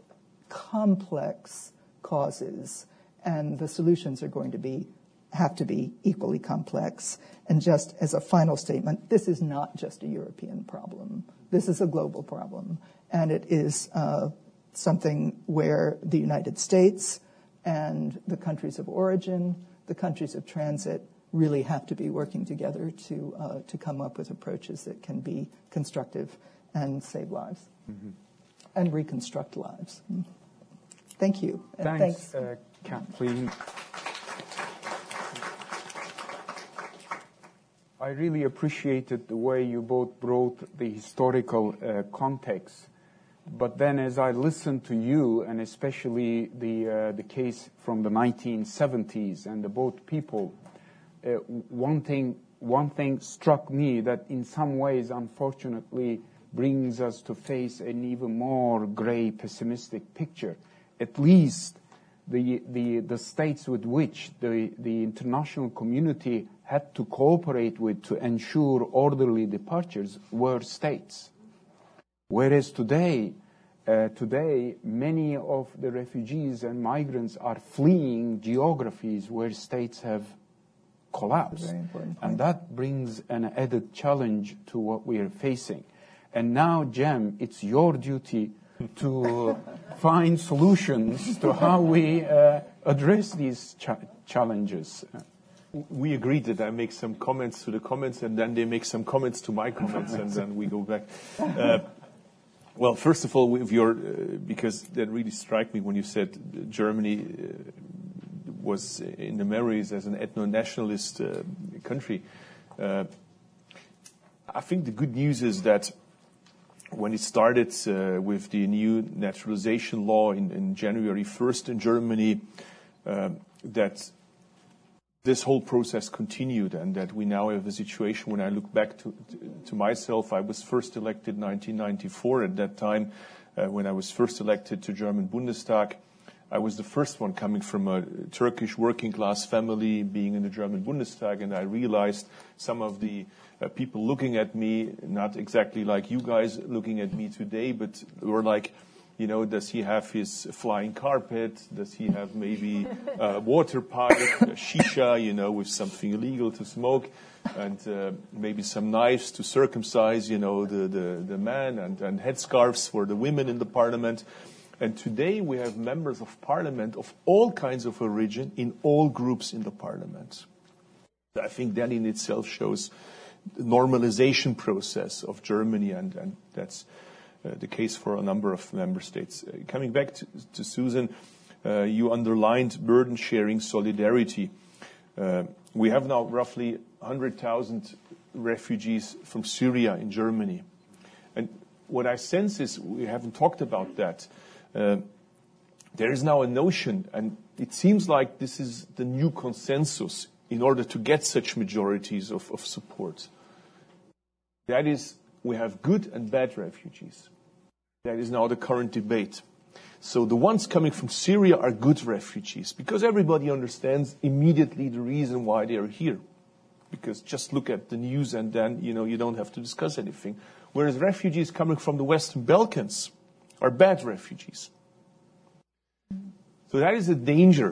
complex causes, and the solutions are going to be have to be equally complex. And just as a final statement, this is not just a European problem. This is a global problem, and it is uh, something where the United States and the countries of origin, the countries of transit, really have to be working together to uh, to come up with approaches that can be constructive and save lives. Mm-hmm. And reconstruct lives. Thank you. And thanks, thanks. Uh, Kathleen. I really appreciated the way you both brought the historical uh, context. But then as I listened to you, and especially the, uh, the case from the nineteen seventies and the both people, uh, one thing, one thing struck me that in some ways, unfortunately, brings us to face an even more gray, pessimistic picture. At least the the, the states with which the, the international community had to cooperate with to ensure orderly departures were states. Whereas today, uh, today many of the refugees and migrants are fleeing geographies where states have collapse. Very important point. And that brings an added challenge to what we are facing. And now, Jem, it's your duty to find solutions to how we uh, address these cha- challenges. We agreed that I make some comments to the comments, and then they make some comments to my comments, and then we go back. Uh, well, first of all, with your, uh, because that really struck me when you said Germany uh, was in the memories as an ethno-nationalist uh, country. Uh, I think the good news is that when it started uh, with the new naturalization law in, in January first in Germany, uh, that this whole process continued, and that we now have a situation. When I look back to, to, to myself, I was first elected in nineteen ninety-four. At that time, uh, when I was first elected to German Bundestag, I was the first one coming from a Turkish working class family, being in the German Bundestag, and I realized some of the uh, people looking at me, not exactly like you guys looking at me today, but were like, you know, does he have his flying carpet? Does he have maybe a water pipe, a shisha, you know, with something illegal to smoke, and uh, maybe some knives to circumcise, you know, the, the, the man, and, and headscarves for the women in the parliament. And today we have members of parliament of all kinds of origin in all groups in the parliament. I think that in itself shows the normalization process of Germany, and, and that's uh, the case for a number of member states. Uh, coming back to, to Susan, uh, you underlined burden sharing solidarity. Uh, we have now roughly one hundred thousand refugees from Syria in Germany. And what I sense is, we haven't talked about that, Uh, there is now a notion, and it seems like this is the new consensus in order to get such majorities of, of support. That is, we have good and bad refugees. That is now the current debate. So the ones coming from Syria are good refugees, because everybody understands immediately the reason why they are here. Because just look at the news and then, you know, you don't have to discuss anything. Whereas refugees coming from the Western Balkans are bad refugees. So that is a danger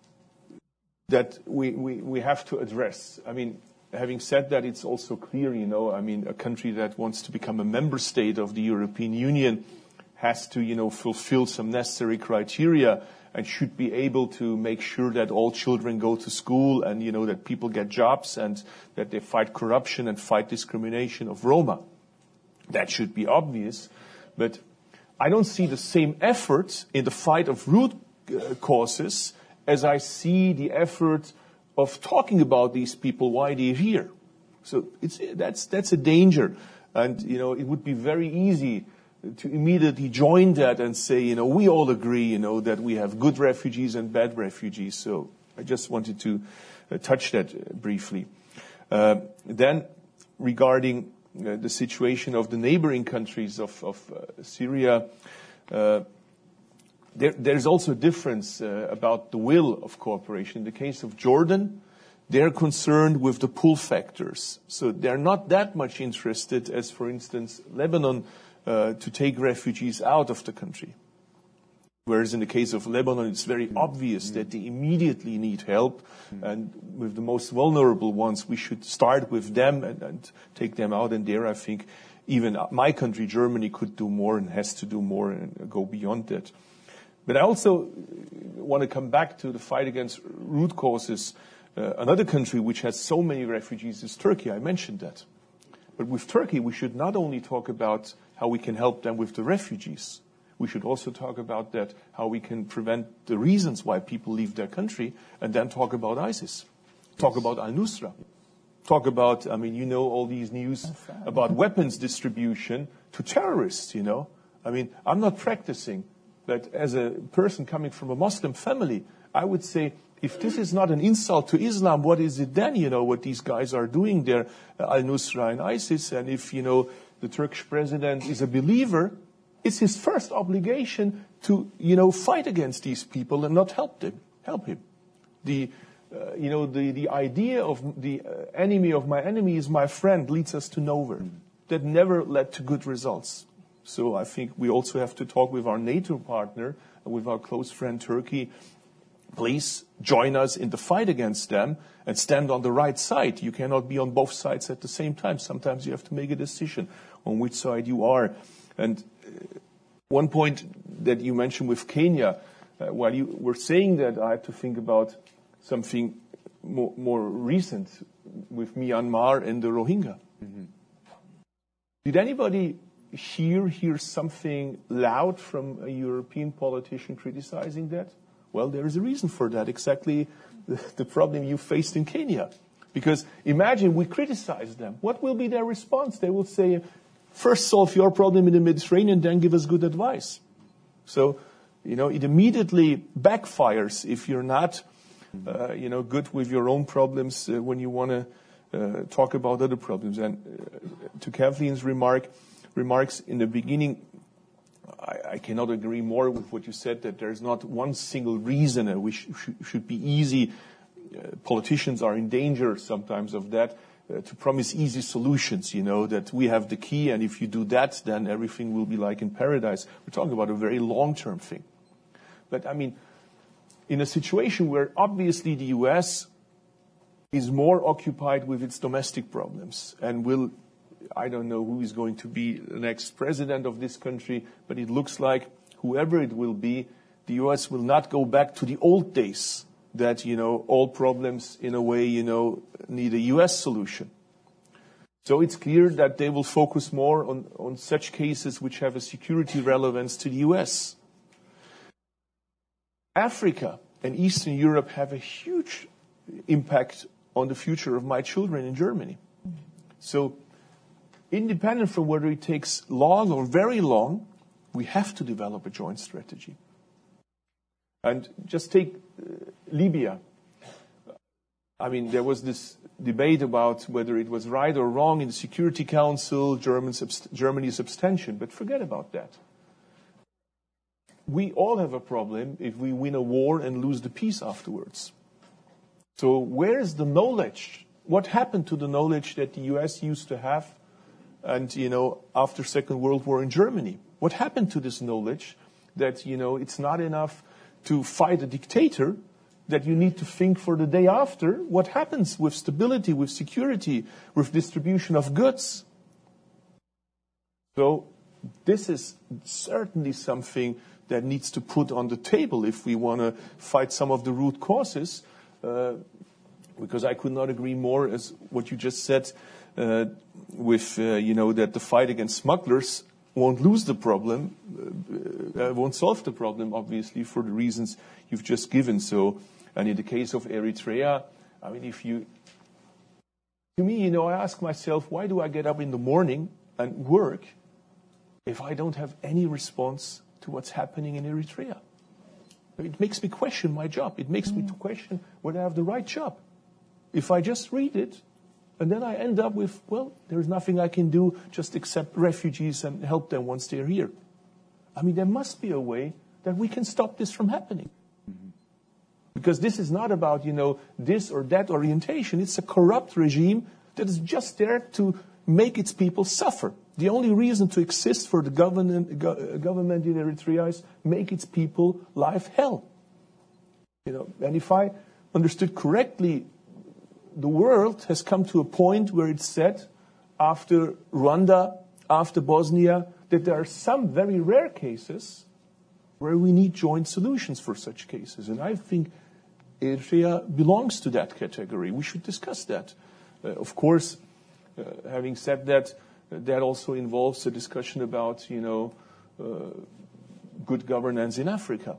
that we, we, we have to address. I mean, having said that, it's also clear, you know, I mean, a country that wants to become a member state of the European Union has to, you know, fulfill some necessary criteria and should be able to make sure that all children go to school, and, you know, that people get jobs, and that they fight corruption and fight discrimination of Roma. That should be obvious. But I don't see the same effort in the fight of root uh, causes as I see the effort of talking about these people, why they're here. So it's, that's, that's a danger. And, you know, it would be very easy to immediately join that and say, you know, we all agree, you know, that we have good refugees and bad refugees. So I just wanted to uh, touch that uh, briefly. Uh, then regarding Uh, the situation of the neighboring countries of, of uh, Syria, uh, there, there's also a difference uh, about the will of cooperation. In the case of Jordan, they're concerned with the pull factors. So they're not that much interested as, for instance, Lebanon, uh, to take refugees out of the country. Whereas in the case of Lebanon, it's very obvious that they immediately need help. And with the most vulnerable ones, we should start with them and, and take them out. And there, I think, even my country, Germany, could do more and has to do more and go beyond that. But I also want to come back to the fight against root causes. Uh, another country which has so many refugees is Turkey. I mentioned that. But with Turkey, we should not only talk about how we can help them with the refugees. We should also talk about that, how we can prevent the reasons why people leave their country, and then talk about ISIS. Talk yes. about al-Nusra. Talk about, I mean, you know, all these news about weapons distribution to terrorists, you know. I mean, I'm not practicing, but as a person coming from a Muslim family, I would say, if this is not an insult to Islam, what is it then, you know, what these guys are doing there, uh, al-Nusra and ISIS? And if, you know, the Turkish president is a believer, it's his first obligation to, you know, fight against these people and not help them, help him. The, uh, you know, the, the idea of the uh, enemy of my enemy is my friend leads us to nowhere. That never led to good results. So I think we also have to talk with our NATO partner, with our close friend Turkey, please join us in the fight against them and stand on the right side. You cannot be on both sides at the same time. Sometimes you have to make a decision on which side you are. And one point that you mentioned with Kenya, uh, while you were saying that, I had to think about something more, more recent with Myanmar and the Rohingya. Mm-hmm. Did anybody here hear something loud from a European politician criticizing that? Well, there is a reason for that, exactly the, the problem you faced in Kenya. Because imagine we criticize them. What will be their response? They will say, first solve your problem in the Mediterranean, then give us good advice. So, you know, it immediately backfires if you're not, uh, you know, good with your own problems uh, when you want to uh, talk about other problems. And uh, to Kathleen's remark, remarks in the beginning, I, I cannot agree more with what you said, that there's not one single reason uh, which sh- should be easy. Uh, politicians are in danger sometimes of that. Uh, to promise easy solutions, you know, that we have the key, and if you do that, then everything will be like in paradise. We're talking about a very long-term thing. But, I mean, in a situation where obviously the U S is more occupied with its domestic problems and will, I don't know who is going to be the next president of this country, but it looks like whoever it will be, the U S will not go back to the old days, that, you know, all problems, in a way, you know, need a U S solution. So it's clear that they will focus more on, on such cases which have a security relevance to the U S. Africa and Eastern Europe have a huge impact on the future of my children in Germany. So, independent from whether it takes long or very long, we have to develop a joint strategy. And just take uh, Libya. I mean, there was this debate about whether it was right or wrong in the Security Council, Germany's, abst- Germany's abstention, but forget about that. We all have a problem if we win a war and lose the peace afterwards. So where is the knowledge? What happened to the knowledge that the U S used to have, and, you know, after Second World War in Germany? What happened to this knowledge that, you know, it's not enough to fight a dictator, that you need to think for the day after what happens with stability, with security, with distribution of goods? So this is certainly something that needs to put on the table if we want to fight some of the root causes, uh, because I could not agree more as what you just said uh, with, uh, you know, that the fight against smugglers won't lose the problem, uh, won't solve the problem, obviously, for the reasons you've just given. So, and in the case of Eritrea, I mean, if you, to me, you know, I ask myself, why do I get up in the morning and work if I don't have any response to what's happening in Eritrea? It makes me question my job. It makes mm. me to question whether I have the right job. If I just read it, and then I end up with, well, there's nothing I can do, just accept refugees and help them once they're here. I mean, there must be a way that we can stop this from happening. Mm-hmm. Because this is not about, you know, this or that orientation. It's a corrupt regime that is just there to make its people suffer. The only reason to exist for the government, go, government in Eritrea is make its people life hell. You know, and if I understood correctly, the world has come to a point where it's said, after Rwanda, after Bosnia, that there are some very rare cases where we need joint solutions for such cases. And I think Eritrea belongs to that category. We should discuss that. Uh, of course, uh, having said that, uh, that also involves a discussion about, you know, uh, good governance in Africa.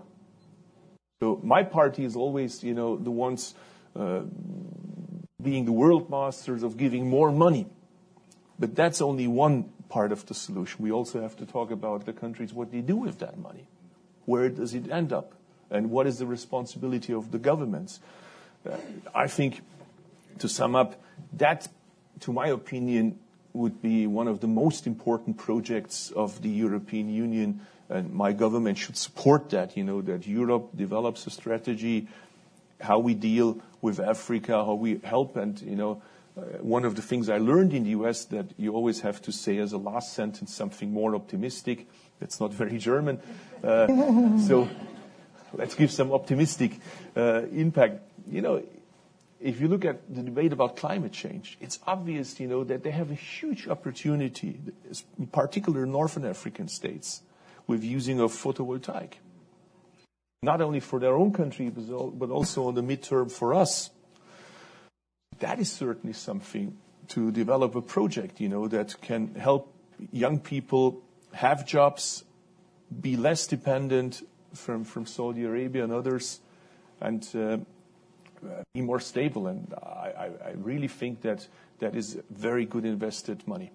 So my party is always, you know, the ones uh, being the world masters of giving more money. But that's only one part of the solution. We also have to talk about the countries, what they do with that money. Where does it end up? And what is the responsibility of the governments? Uh, I think, to sum up, that, to my opinion, would be one of the most important projects of the European Union, and my government should support that, you know, that Europe develops a strategy, how we deal with Africa, how we help. And, you know, uh, one of the things I learned in the U S that you always have to say as a last sentence something more optimistic. That's not very German. Uh, so let's give some optimistic uh, impact. You know, if you look at the debate about climate change, it's obvious, you know, that they have a huge opportunity, in particular Northern African states, with using of photovoltaic. Not only for their own country, but also on the midterm for us. That is certainly something to develop a project, you know, that can help young people have jobs, be less dependent from, from Saudi Arabia and others, and uh, be more stable. And I, I really think that that is very good invested money.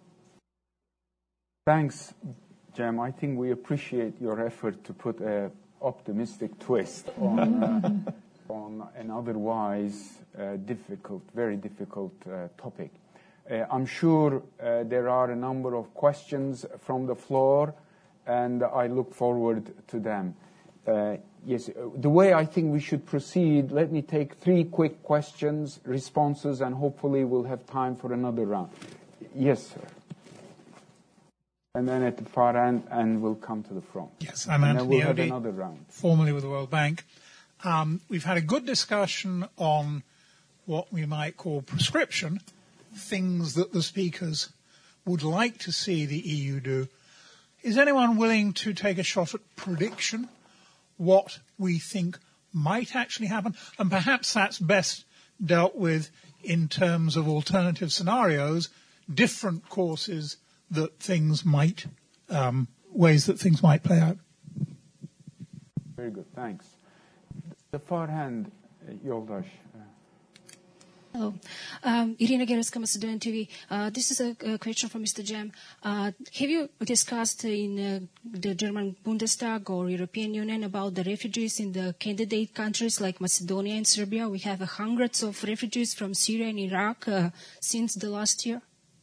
Thanks, Jem. I think we appreciate your effort to put an optimistic twist on, uh, on an otherwise uh, difficult, very difficult uh, topic. Uh, I'm sure uh, there are a number of questions from the floor, and I look forward to them. Uh, yes, the way I think we should proceed, let me take three quick questions, responses, and hopefully we'll have time for another round. Yes, sir. And then at the far end, and we'll come to the front. Yes, I'm and Anthony then we'll have Odie, another round. formerly with the World Bank. Um, we've had a good discussion on what we might call prescription, things that the speakers would like to see the E U do. Is anyone willing to take a shot at prediction, what we think might actually happen? And perhaps that's best dealt with in terms of alternative scenarios, different courses that things might, um, ways that things might play out. Very good, thanks. The far hand, uh, Yoldash. Uh, Hello. Um, Irina Gereska, Macedonian T V. Uh, this is a, a question from Mister Jem. Uh, have you discussed in uh, the German Bundestag or European Union about the refugees in the candidate countries like Macedonia and Serbia? We have uh, hundreds of refugees from Syria and Iraq uh, since the last year.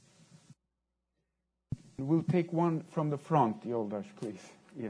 We'll take one from the front, Yoldash, please. Yeah.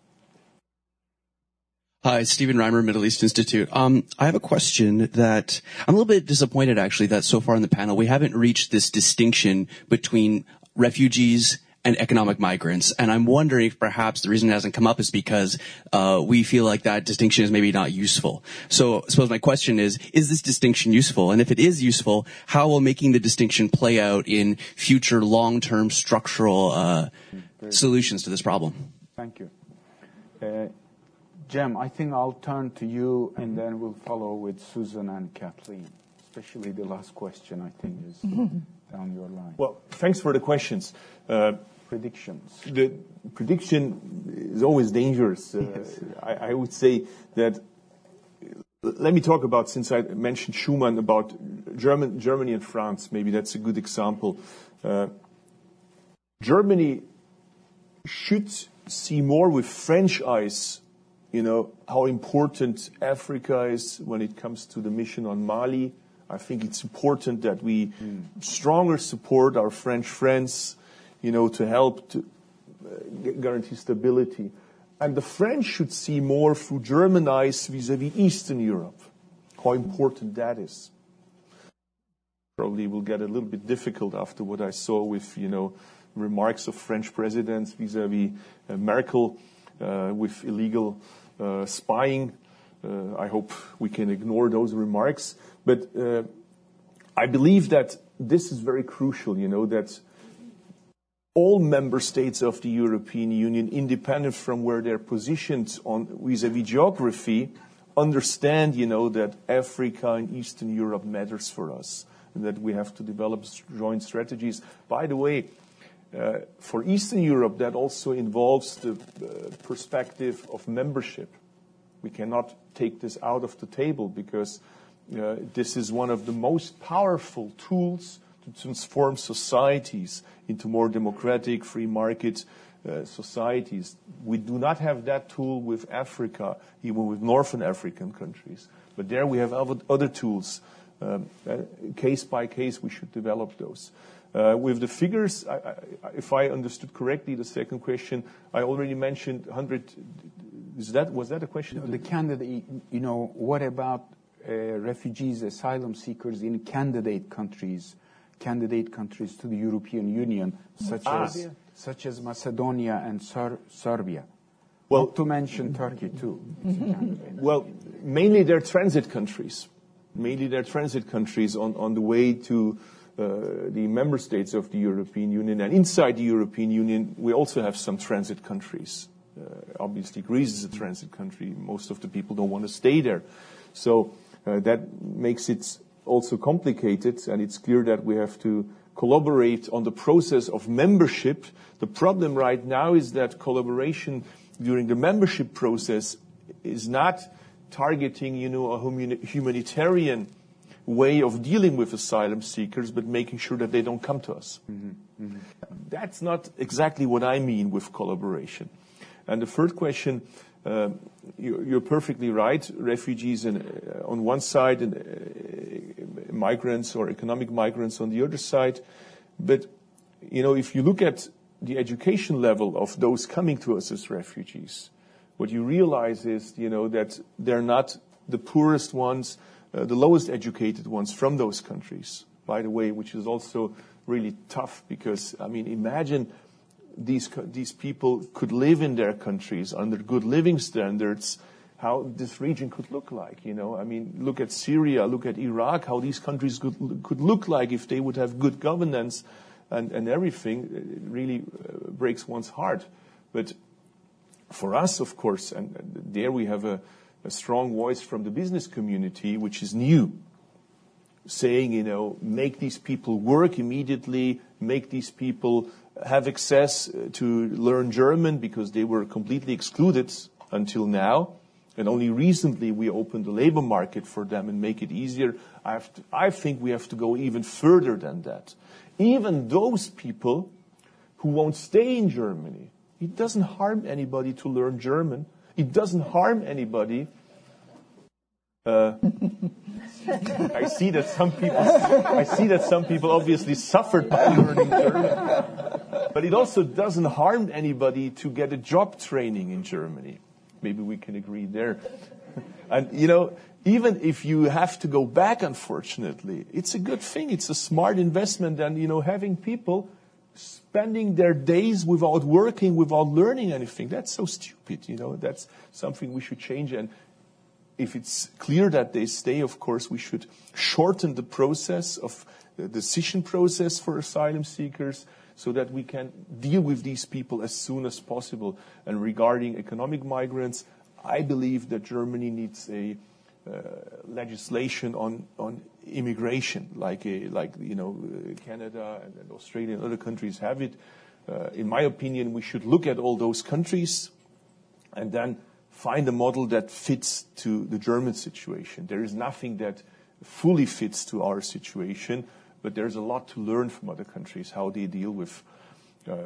Hi, Stephen Reimer, Middle East Institute. Um, I have a question that I'm a little bit disappointed, actually, that so far in the panel we haven't reached this distinction between refugees and economic migrants. And I'm wondering if perhaps the reason it hasn't come up is because uh, we feel like that distinction is maybe not useful. So I suppose my question is, is this distinction useful? And if it is useful, how will making the distinction play out in future long-term structural uh, solutions to this problem? Thank you. Uh, Jem, I think I'll turn to you, and then we'll follow with Susan and Kathleen. Especially the last question, I think, is down your line. Well, thanks for the questions. Uh, Predictions. The prediction is always dangerous. Uh, Yes. I, I would say that, let me talk about, since I mentioned Schuman, about German, Germany and France. Maybe that's a good example. Uh, Germany should see more with French eyes, you know, how important Africa is when it comes to the mission on Mali. I think it's important that we mm. stronger support our French friends, you know, to help to uh, guarantee stability. And the French should see more through German eyes vis-à-vis Eastern Europe, how important that is. Probably will get a little bit difficult after what I saw with, you know, remarks of French presidents vis-à-vis uh, Merkel uh, with illegal uh, spying. Uh, I hope we can ignore those remarks. But uh, I believe that this is very crucial, you know, that all member states of the European Union, independent from where they're positioned on vis-à-vis geography, understand, you know, that Africa and Eastern Europe matters for us, and that we have to develop joint strategies. By the way, uh, for Eastern Europe, that also involves the uh, perspective of membership. We cannot take this out of the table because uh, this is one of the most powerful tools to transform societies into more democratic, free market uh, societies. We do not have that tool with Africa, even with Northern African countries. But there we have other tools. Um, uh, case by case, we should develop those. Uh, with the figures, I, I, if I understood correctly, the second question, I already mentioned one hundred. Is that, was that a question? No, the candidate, you know, what about uh, refugees, asylum seekers in candidate countries? Candidate countries to the European Union, such ah. as such as Macedonia and Ser- Serbia. Well, not to mention Turkey too. Well, mainly they're transit countries. Mainly they're transit countries on, on the way to uh, the member states of the European Union. And inside the European Union, we also have some transit countries. Uh, obviously, Greece is a transit country. Most of the people don't want to stay there. So uh, that makes it also complicated, and it's clear that we have to collaborate on the process of membership. The problem right now is that collaboration during the membership process is not targeting, you know, a humanitarian way of dealing with asylum seekers, but making sure that they don't come to us. Mm-hmm. Mm-hmm. That's not exactly what I mean with collaboration. And the third question, uh, you, you're perfectly right. Refugees in, uh, on one side and uh, migrants or economic migrants on the other side. But, you know, if you look at the education level of those coming to us as refugees, what you realize is, you know, that they're not the poorest ones, uh, the lowest educated ones from those countries, by the way, which is also really tough because, I mean, imagine these these people could live in their countries under good living standards, how this region could look like, you know. I mean, look at Syria, look at Iraq, how these countries could, could look like if they would have good governance and, and everything. It really uh, breaks one's heart. But for us, of course, and there we have a, a strong voice from the business community, which is new, saying, you know, make these people work immediately, make these people have access to learn German because they were completely excluded until now. And only recently we opened the labor market for them and make it easier. I, have to, I think we have to go even further than that. Even those people who won't stay in Germany, it doesn't harm anybody to learn German. It doesn't harm anybody. Uh, I see that some people. I see that some people obviously suffered by learning German, but it also doesn't harm anybody to get a job training in Germany. Maybe we can agree there. And you know, even if you have to go back, unfortunately, it's a good thing. It's a smart investment, and you know, having people spending their days without working, without learning anything, that's so stupid. You know, that's something we should change. And if it's clear that they stay, of course, we should shorten the process of the decision process for asylum seekers so that we can deal with these people as soon as possible. And regarding economic migrants, I believe that Germany needs a uh, legislation on, on immigration, like a, like you know Canada and, and Australia and other countries have it. Uh, in my opinion, we should look at all those countries and then find a model that fits to the German situation. There is nothing that fully fits to our situation, but there's a lot to learn from other countries, how they deal with uh,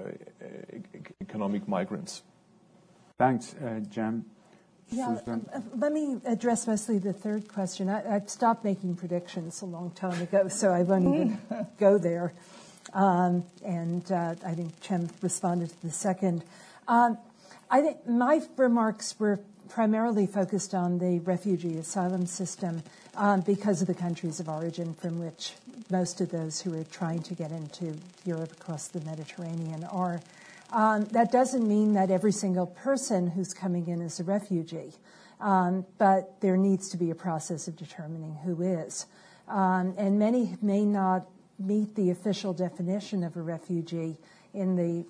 economic migrants. Thanks, uh, Jem. Yeah, uh, let me address mostly the third question. I, I stopped making predictions a long time ago, so I won't even go there. Um, and uh, I think Jem responded to the second. Um, I think my remarks were primarily focused on the refugee asylum system um, because of the countries of origin from which most of those who are trying to get into Europe across the Mediterranean are. Um, that doesn't mean that every single person who's coming in is a refugee, um, but there needs to be a process of determining who is. Um, and many may not meet the official definition of a refugee in the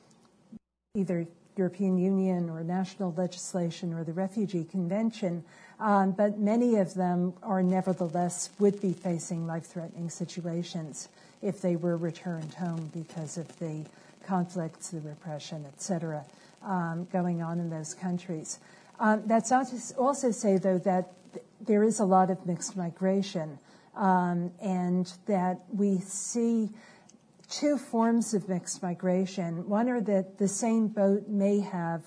either European Union or national legislation or the Refugee Convention, um, but many of them are nevertheless would be facing life-threatening situations if they were returned home because of the conflicts, the repression, et cetera, um, going on in those countries. Um, that's not to also say, though, that th- there is a lot of mixed migration um, and that we see two forms of mixed migration. One are that the same boat may have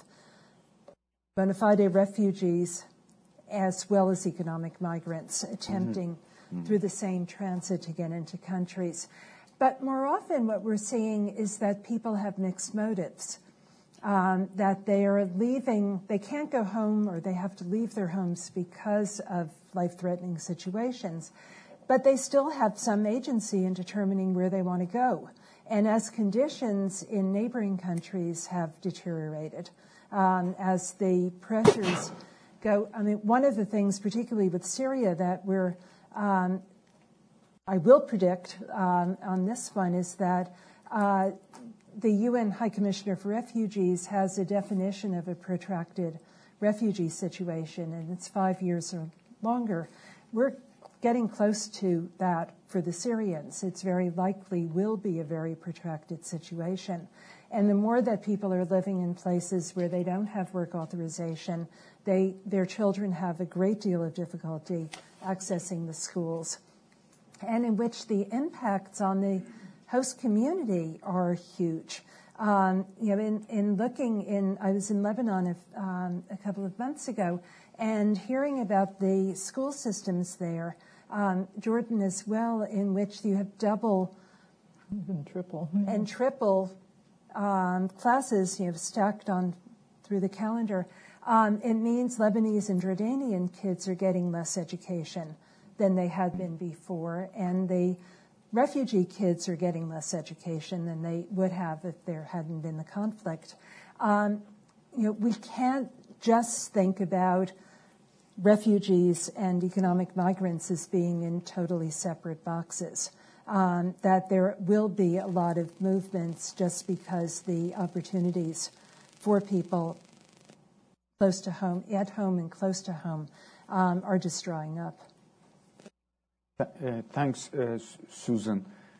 bona fide refugees as well as economic migrants attempting mm-hmm. through the same transit to get into countries. But more often what we're seeing is that people have mixed motives, um, that they are leaving, they can't go home or they have to leave their homes because of life-threatening situations, but they still have some agency in determining where they want to go. And as conditions in neighboring countries have deteriorated, um, as the pressures go, I mean, one of the things, particularly with Syria, that we're, um, I will predict um, on this one is that uh, the U N High Commissioner for Refugees has a definition of a protracted refugee situation, and it's five years or longer. We're getting close to that for the Syrians. It's very likely will be a very protracted situation. And the more that people are living in places where they don't have work authorization, they, their children have a great deal of difficulty accessing the schools, and in which the impacts on the host community are huge. Um, you know, in, in looking in, I was in Lebanon a, um, a couple of months ago, and hearing about the school systems there, um, Jordan as well, in which you have double and triple and triple um, classes, you know, stacked on through the calendar. Um, it means Lebanese and Jordanian kids are getting less education than they had been before, and the refugee kids are getting less education than they would have if there hadn't been the conflict. Um, you know, we can't just think about refugees and economic migrants as being in totally separate boxes. Um, that there will be a lot of movements just because the opportunities for people close to home, at home and close to home, um, are just drying up. Uh, thanks, uh, Susan.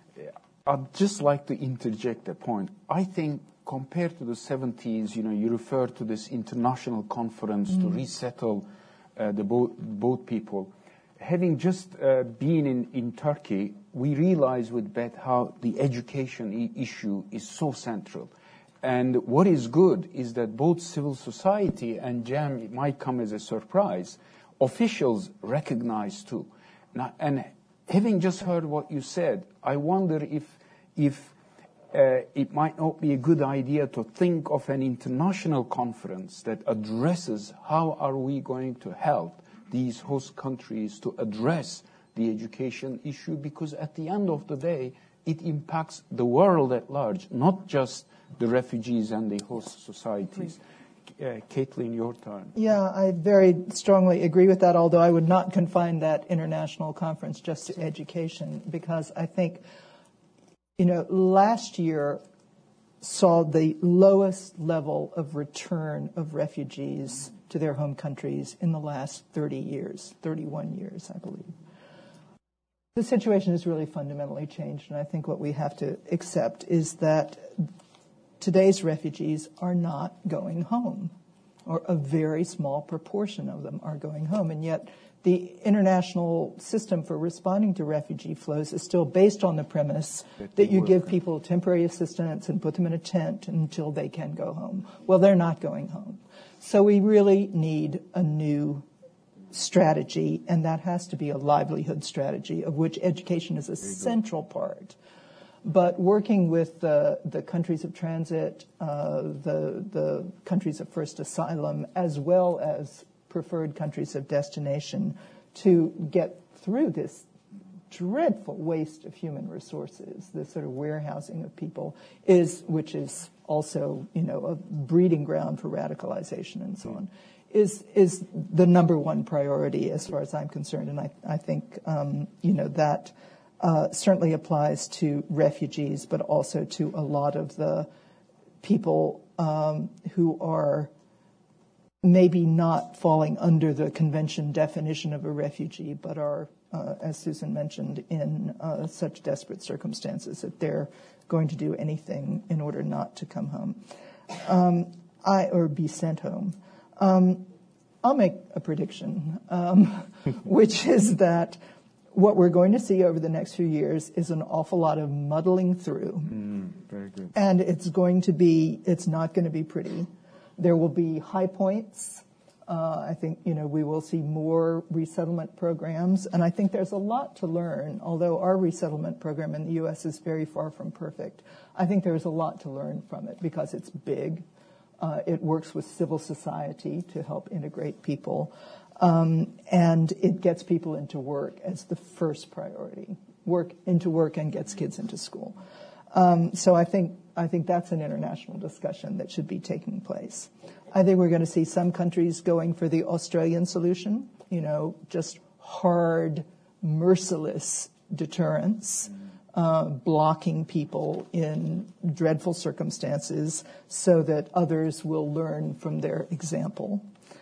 I'd just like to interject a point. I think compared to the seventies, you know, you refer to this international conference mm. to resettle uh, the boat, boat people. Having just uh, been in, in Turkey, we realize with Beth how the education I- issue is so central. And what is good is that both civil society and Jam, it might come as a surprise, officials recognize too. Now, and having just heard what you said, I wonder if if uh, it might not be a good idea to think of an international conference that addresses how are we going to help these host countries to address the education issue, because at the end of the day, it impacts the world at large, not just the refugees and the host societies. Uh, Caitlin, your turn. Yeah, I very strongly agree with that, although I would not confine that international conference just to education, because I think, you know, last year saw the lowest level of return of refugees to their home countries in the last thirty years, thirty-one years, I believe. The situation has really fundamentally changed, and I think what we have to accept is that today's refugees are not going home, or a very small proportion of them are going home. And yet the international system for responding to refugee flows is still based on the premise that you give people temporary assistance and put them in a tent until they can go home. Well, they're not going home. So we really need a new strategy, and that has to be a livelihood strategy, of which education is a central part. But working with the, the countries of transit, uh, the, the countries of first asylum, as well as preferred countries of destination, to get through this dreadful waste of human resources, this sort of warehousing of people, is, which is also, you know, a breeding ground for radicalization and so on, is is the number one priority as far as I'm concerned. And I, I think, um, you know, that Uh, certainly applies to refugees, but also to a lot of the people um, who are maybe not falling under the convention definition of a refugee, but are, uh, as Susan mentioned, in uh, such desperate circumstances that they're going to do anything in order not to come home, um, I or be sent home. Um, I'll make a prediction, um, which is that what we're going to see over the next few years is an awful lot of muddling through. Mm, very good. And it's going to be, it's not going to be pretty. There will be high points. Uh, I think, you know, we will see more resettlement programs. And I think there's a lot to learn, although our resettlement program in the U S is very far from perfect. I think there's a lot to learn from it because it's big. Uh, it works with civil society to help integrate people. Um, and it gets people into work as the first priority. Work into work and gets kids into school. Um, so I think I think that's an international discussion that should be taking place. I think we're going to see some countries going for the Australian solution, you know, just hard, merciless deterrence, uh, blocking people in dreadful circumstances so that others will learn from their example.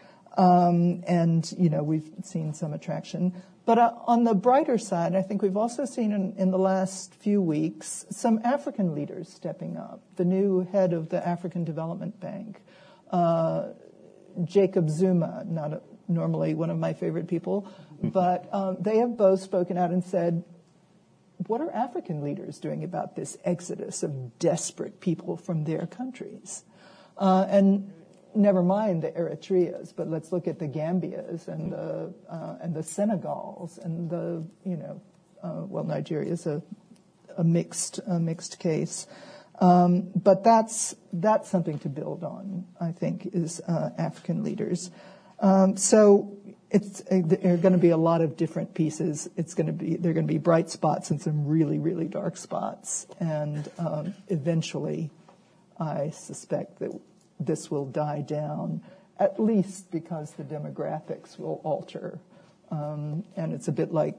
Um, and, you know, we've seen some attraction. But uh, on the brighter side, I think we've also seen in, in the last few weeks some African leaders stepping up. The new head of the African Development Bank, uh, Jacob Zuma, not a, normally one of my favorite people, but um, they have both spoken out and said, what are African leaders doing about this exodus of desperate people from their countries? Uh, and never mind the Eritreas, but let's look at the Gambias and the uh, and the Senegals and the you know uh, well Nigeria's a a mixed a mixed case, um, but that's that's something to build on. I think is uh, African leaders. Um, so it's uh, there are going to be a lot of different pieces. It's going to be there are going to be bright spots and some really really dark spots, and um, eventually, I suspect that this will die down, at least because the demographics will alter. Um, and it's a bit like,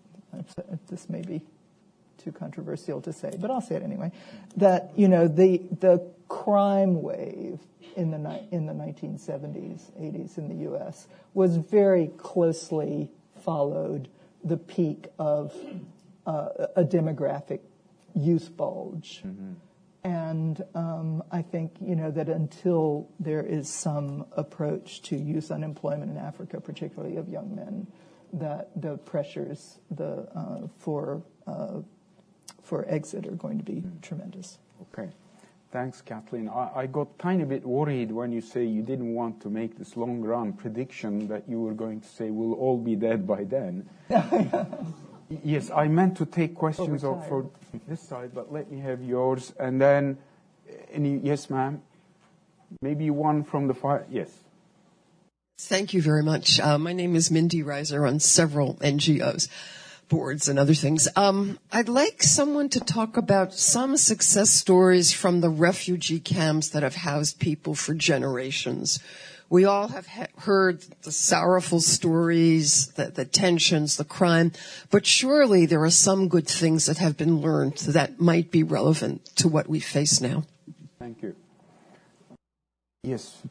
this may be too controversial to say, but I'll say it anyway, that, you know, the the crime wave in the ni- in the nineteen seventies, eighties in the U S was very closely followed the peak of uh, a demographic youth bulge. Mm-hmm. And um, I think, you know, that until there is some approach to youth unemployment in Africa, particularly of young men, that the pressures the uh, for uh, for exit are going to be mm. tremendous. Okay. Thanks, Kathleen. I, I got a tiny bit worried when you say you didn't want to make this long-run prediction that you were going to say we'll all be dead by then. Yes, I meant to take questions off for this side, but let me have yours. And then, any, yes, ma'am? Maybe one from the fire. Yes. Thank you very much. Uh, my name is Mindy Reiser on several N G Os, boards and other things. Um, I'd like someone to talk about some success stories from the refugee camps that have housed people for generations. We all have ha- heard the sorrowful stories, the, the tensions, the crime, but surely there are some good things that have been learned that might be relevant to what we face now. Thank you. Yes.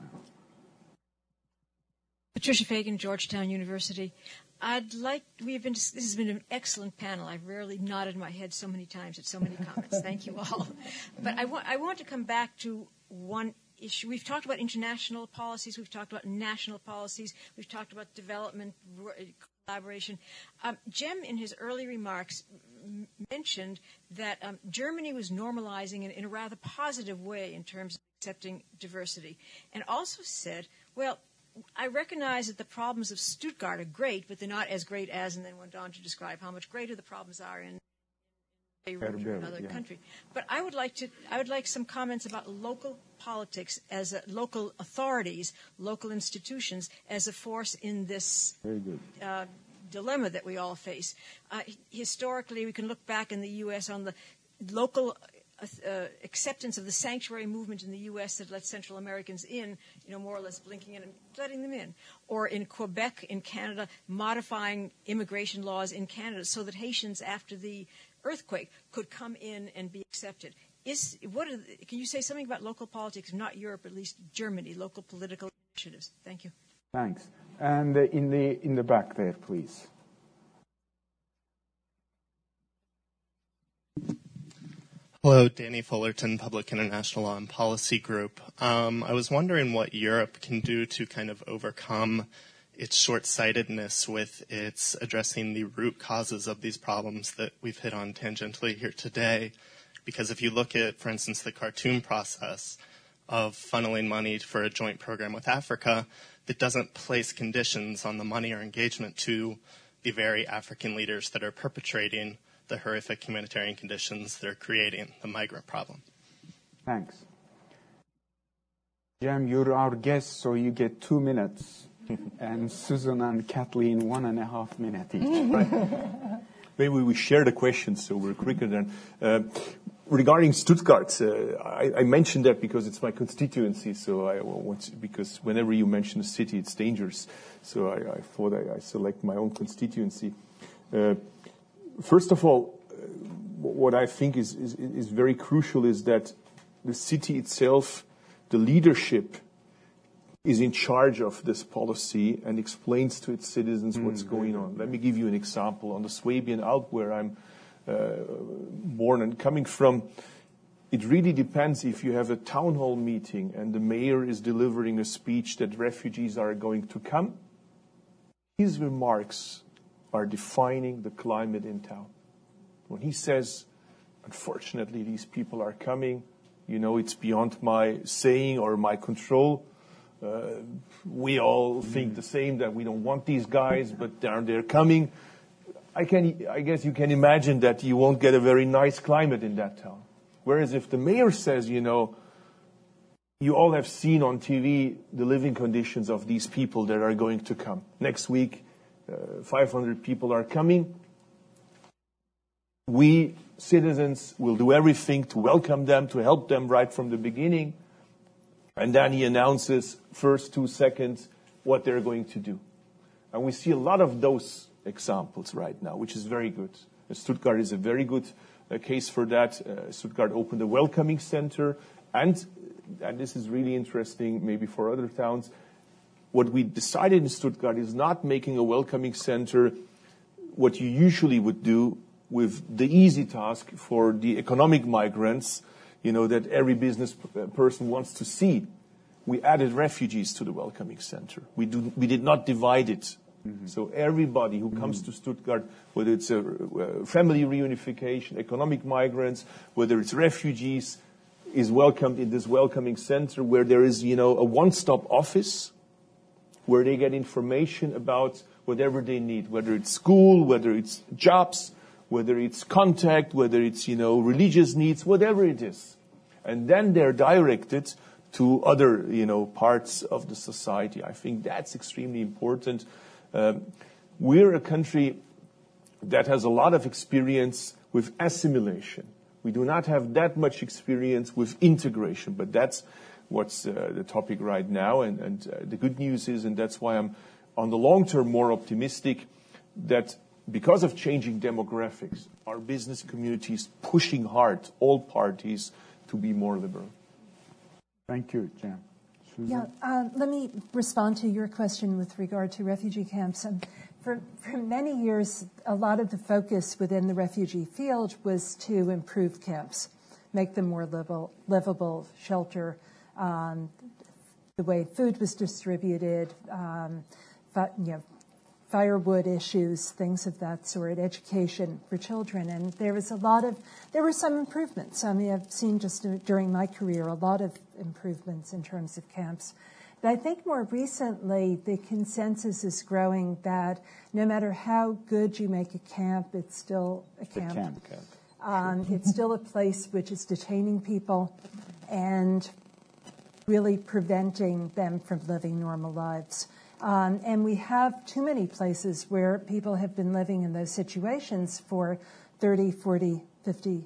Patricia Fagan, Georgetown University. I'd like, we've been, this has been an excellent panel. I've rarely nodded my head so many times at so many comments. Thank you all. But I want, I want to come back to one issue. We've talked about international policies. We've talked about national policies. We've talked about development, collaboration. Um, Jem, in his early remarks, m- mentioned that um, Germany was normalizing in, in a rather positive way in terms of accepting diversity, and also said, well, I recognize that the problems of Stuttgart are great, but they're not as great as, and then went on to describe how much greater the problems are in Beirut or another yeah. country. But I would like to, I would like some comments about local politics as a, local authorities, local institutions as a force in this uh, dilemma that we all face. Uh, historically, we can look back in the U S on the local Uh, acceptance of the sanctuary movement in the U S that let Central Americans in, you know, more or less blinking in and letting them in. Or in Quebec, in Canada, modifying immigration laws in Canada so that Haitians, after the earthquake, could come in and be accepted. Is what? Are the, can you say something about local politics, not Europe, at least Germany, local political initiatives? Thank you. Thanks. And uh, in the in the back there, please. Hello, Danny Fullerton, Public International Law and Policy Group. Um, I was wondering what Europe can do to kind of overcome its short-sightedness with its addressing the root causes of these problems that we've hit on tangentially here today. Because if you look at, for instance, the Khartoum process of funneling money for a joint program with Africa, that doesn't place conditions on the money or engagement to the very African leaders that are perpetrating the horrific humanitarian conditions that are creating the migrant problem. Thanks. Jem, you're our guest, so you get two minutes. And Susan and Kathleen, one and a half minutes each. Right. Maybe we share the questions so we're quicker than. Uh, regarding Stuttgart, uh, I, I mentioned that because it's my constituency. So I want to, because whenever you mention a city, it's dangerous. So I, I thought I, I select my own constituency. Uh, first of all, uh, what I think is, is is very crucial is that the city itself, the leadership, is in charge of this policy and explains to its citizens mm-hmm. what's going on. Let me give you an example. On the Swabian Alp, where I'm uh, born and coming from, it really depends if you have a town hall meeting and the mayor is delivering a speech that refugees are going to come. His remarks are defining the climate in town. When he says, unfortunately, these people are coming, you know, it's beyond my saying or my control. Uh, we all think the same, that we don't want these guys, but they're, they're coming. I can, I guess you can imagine that you won't get a very nice climate in that town. Whereas if the mayor says, you know, you all have seen on T V the living conditions of these people that are going to come. Next week, uh, five hundred people are coming. We, citizens, will do everything to welcome them, to help them right from the beginning. And then he announces, first two seconds, what they're going to do. And we see a lot of those examples right now, which is very good. Stuttgart is a very good uh, case for that. Uh, Stuttgart opened a welcoming center. And, and this is really interesting, maybe for other towns, what we decided in Stuttgart is not making a welcoming center what you usually would do with the easy task for the economic migrants, you know, that every business p- person wants to see. We added refugees to the welcoming center. We, do, we did not divide it. Mm-hmm. So everybody who comes mm-hmm. to Stuttgart, whether it's a, a family reunification, economic migrants, whether it's refugees, is welcomed in this welcoming center where there is, you know, a one-stop office where they get information about whatever they need, whether it's school, whether it's jobs, whether it's contact, whether it's, you know, religious needs, whatever it is. And then they're directed to other, you know, parts of the society. I think that's extremely important. Um, we're a country that has a lot of experience with assimilation. We do not have that much experience with integration, but that's what's uh, the topic right now. And, and uh, the good news is, and that's why I'm on the long term more optimistic, that because of changing demographics, our business community is pushing hard, all parties, to be more liberal. Thank you, Jan. Susan? Yeah, uh, let me respond to your question with regard to refugee camps. Um, for, for many years, a lot of the focus within the refugee field was to improve camps, make them more livable, livable shelter, um, the way food was distributed, um, but, you know, firewood issues, things of that sort, education for children. And there was a lot of, there were some improvements. I mean, I've seen just during my career a lot of improvements in terms of camps. But I think more recently the consensus is growing that no matter how good you make a camp, it's still a camp. The camp, camp. Um, it's still a place which is detaining people and really preventing them from living normal lives. Um, and we have too many places where people have been living in those situations for thirty, forty, fifty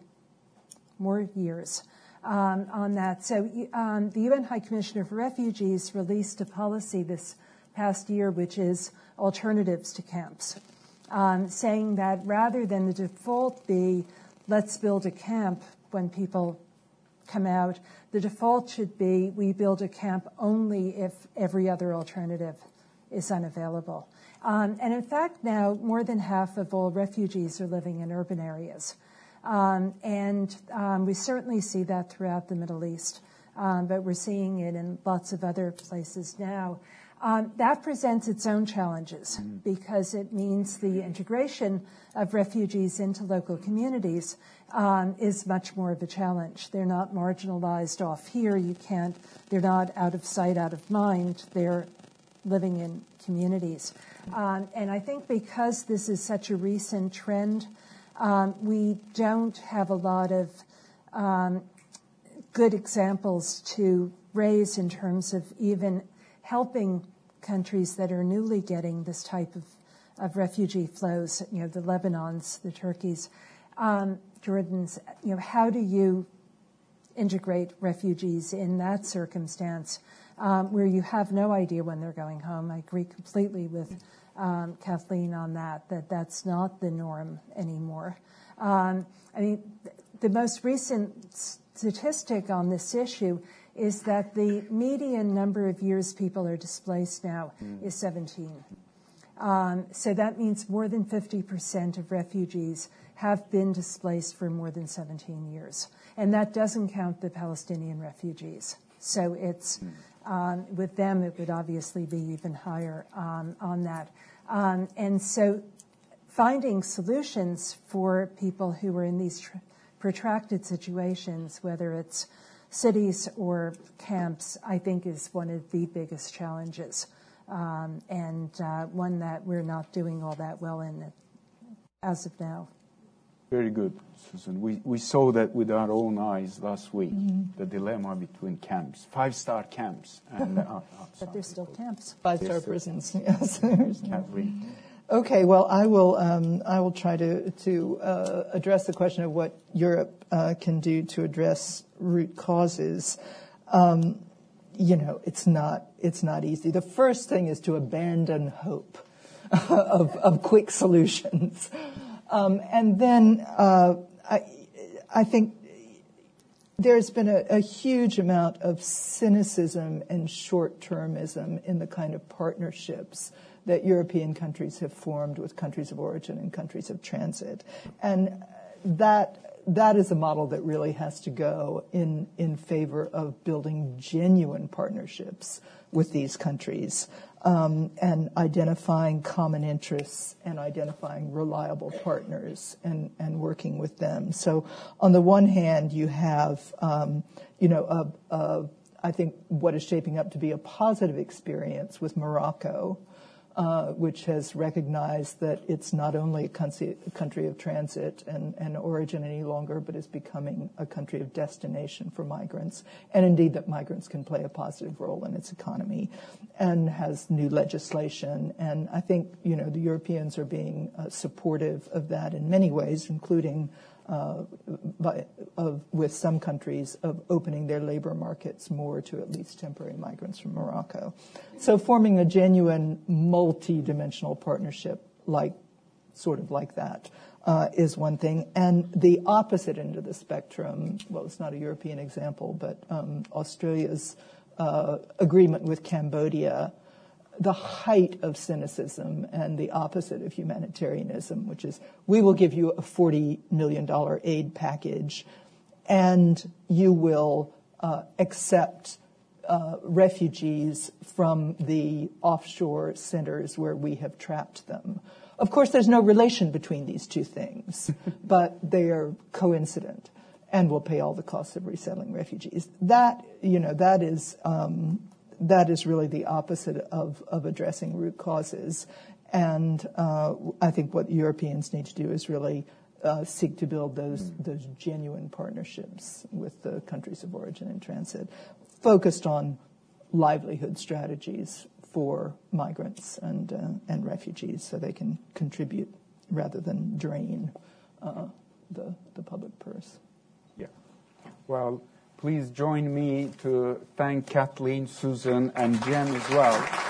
more years um, on that. So um, the U N High Commissioner for Refugees released a policy this past year, which is alternatives to camps, um, saying that rather than the default be, let's build a camp when people come out, the default should be, we build a camp only if every other alternative is unavailable. Um, and in fact, now more than half of all refugees are living in urban areas. Um, and um, we certainly see that throughout the Middle East, um, but we're seeing it in lots of other places now. Um, that presents its own challenges mm-hmm. because it means the integration of refugees into local communities um, is much more of a challenge. They're not marginalized off here. You can't, they're not out of sight, out of mind. They're living in communities. Um, and I think because this is such a recent trend, um, we don't have a lot of um, good examples to raise in terms of even helping countries that are newly getting this type of, of refugee flows, you know, the Lebanons, the Turkeys. Um, Jordan's, you know, how do you integrate refugees in that circumstance um, where you have no idea when they're going home? I agree completely with um, Kathleen on that, that that's not the norm anymore. Um, I mean, th- the most recent statistic on this issue is that the median number of years people are displaced now mm. is seventeen. Um, so that means more than fifty percent of refugees have been displaced for more than seventeen years. And that doesn't count the Palestinian refugees. So it's, um, with them, it would obviously be even higher um, on that. Um, and so finding solutions for people who are in these tr- protracted situations, whether it's cities or camps, I think is one of the biggest challenges, um, and uh, one that we're not doing all that well in as of now. Very good, Susan. We we saw that with our own eyes last week, mm-hmm. the dilemma between camps, five-star camps, and uh, but there's still camps. Five-star prisons, yes. Catherine. Okay, well, I will um, I will try to to uh, address the question of what Europe uh, can do to address root causes. Um, you know, it's not it's not easy. The first thing is to abandon hope of of quick solutions, um, and then uh, I I think there's been a, a huge amount of cynicism and short-termism in the kind of partnerships that European countries have formed with countries of origin and countries of transit. And that that is a model that really has to go in, in favor of building genuine partnerships with these countries um, and identifying common interests and identifying reliable partners and, and working with them. So on the one hand, you have, um, you know, a, a, I think what is shaping up to be a positive experience with Morocco, Uh, which has recognized that it's not only a country, a country of transit and, and origin any longer, but is becoming a country of destination for migrants, and indeed that migrants can play a positive role in its economy, and has new legislation. And I think, you know, the Europeans are being uh, supportive of that in many ways, including Uh, by, of, with some countries of opening their labor markets more to at least temporary migrants from Morocco. So forming a genuine multi-dimensional partnership like, sort of like that, uh, is one thing. And the opposite end of the spectrum, well, it's not a European example, but um, Australia's uh, agreement with Cambodia, the height of cynicism and the opposite of humanitarianism, which is we will give you a forty million dollars aid package and you will uh, accept uh, refugees from the offshore centers where we have trapped them. Of course, there's no relation between these two things, but they are coincident and will pay all the costs of resettling refugees. That, you know, that is... Um, That is really the opposite of, of addressing root causes. And uh, I think what Europeans need to do is really uh, seek to build those, those genuine partnerships with the countries of origin and transit, focused on livelihood strategies for migrants and, uh, and refugees so they can contribute rather than drain uh, the, the public purse. Yeah. Well, please join me to thank Kathleen, Susan, and Jen as well.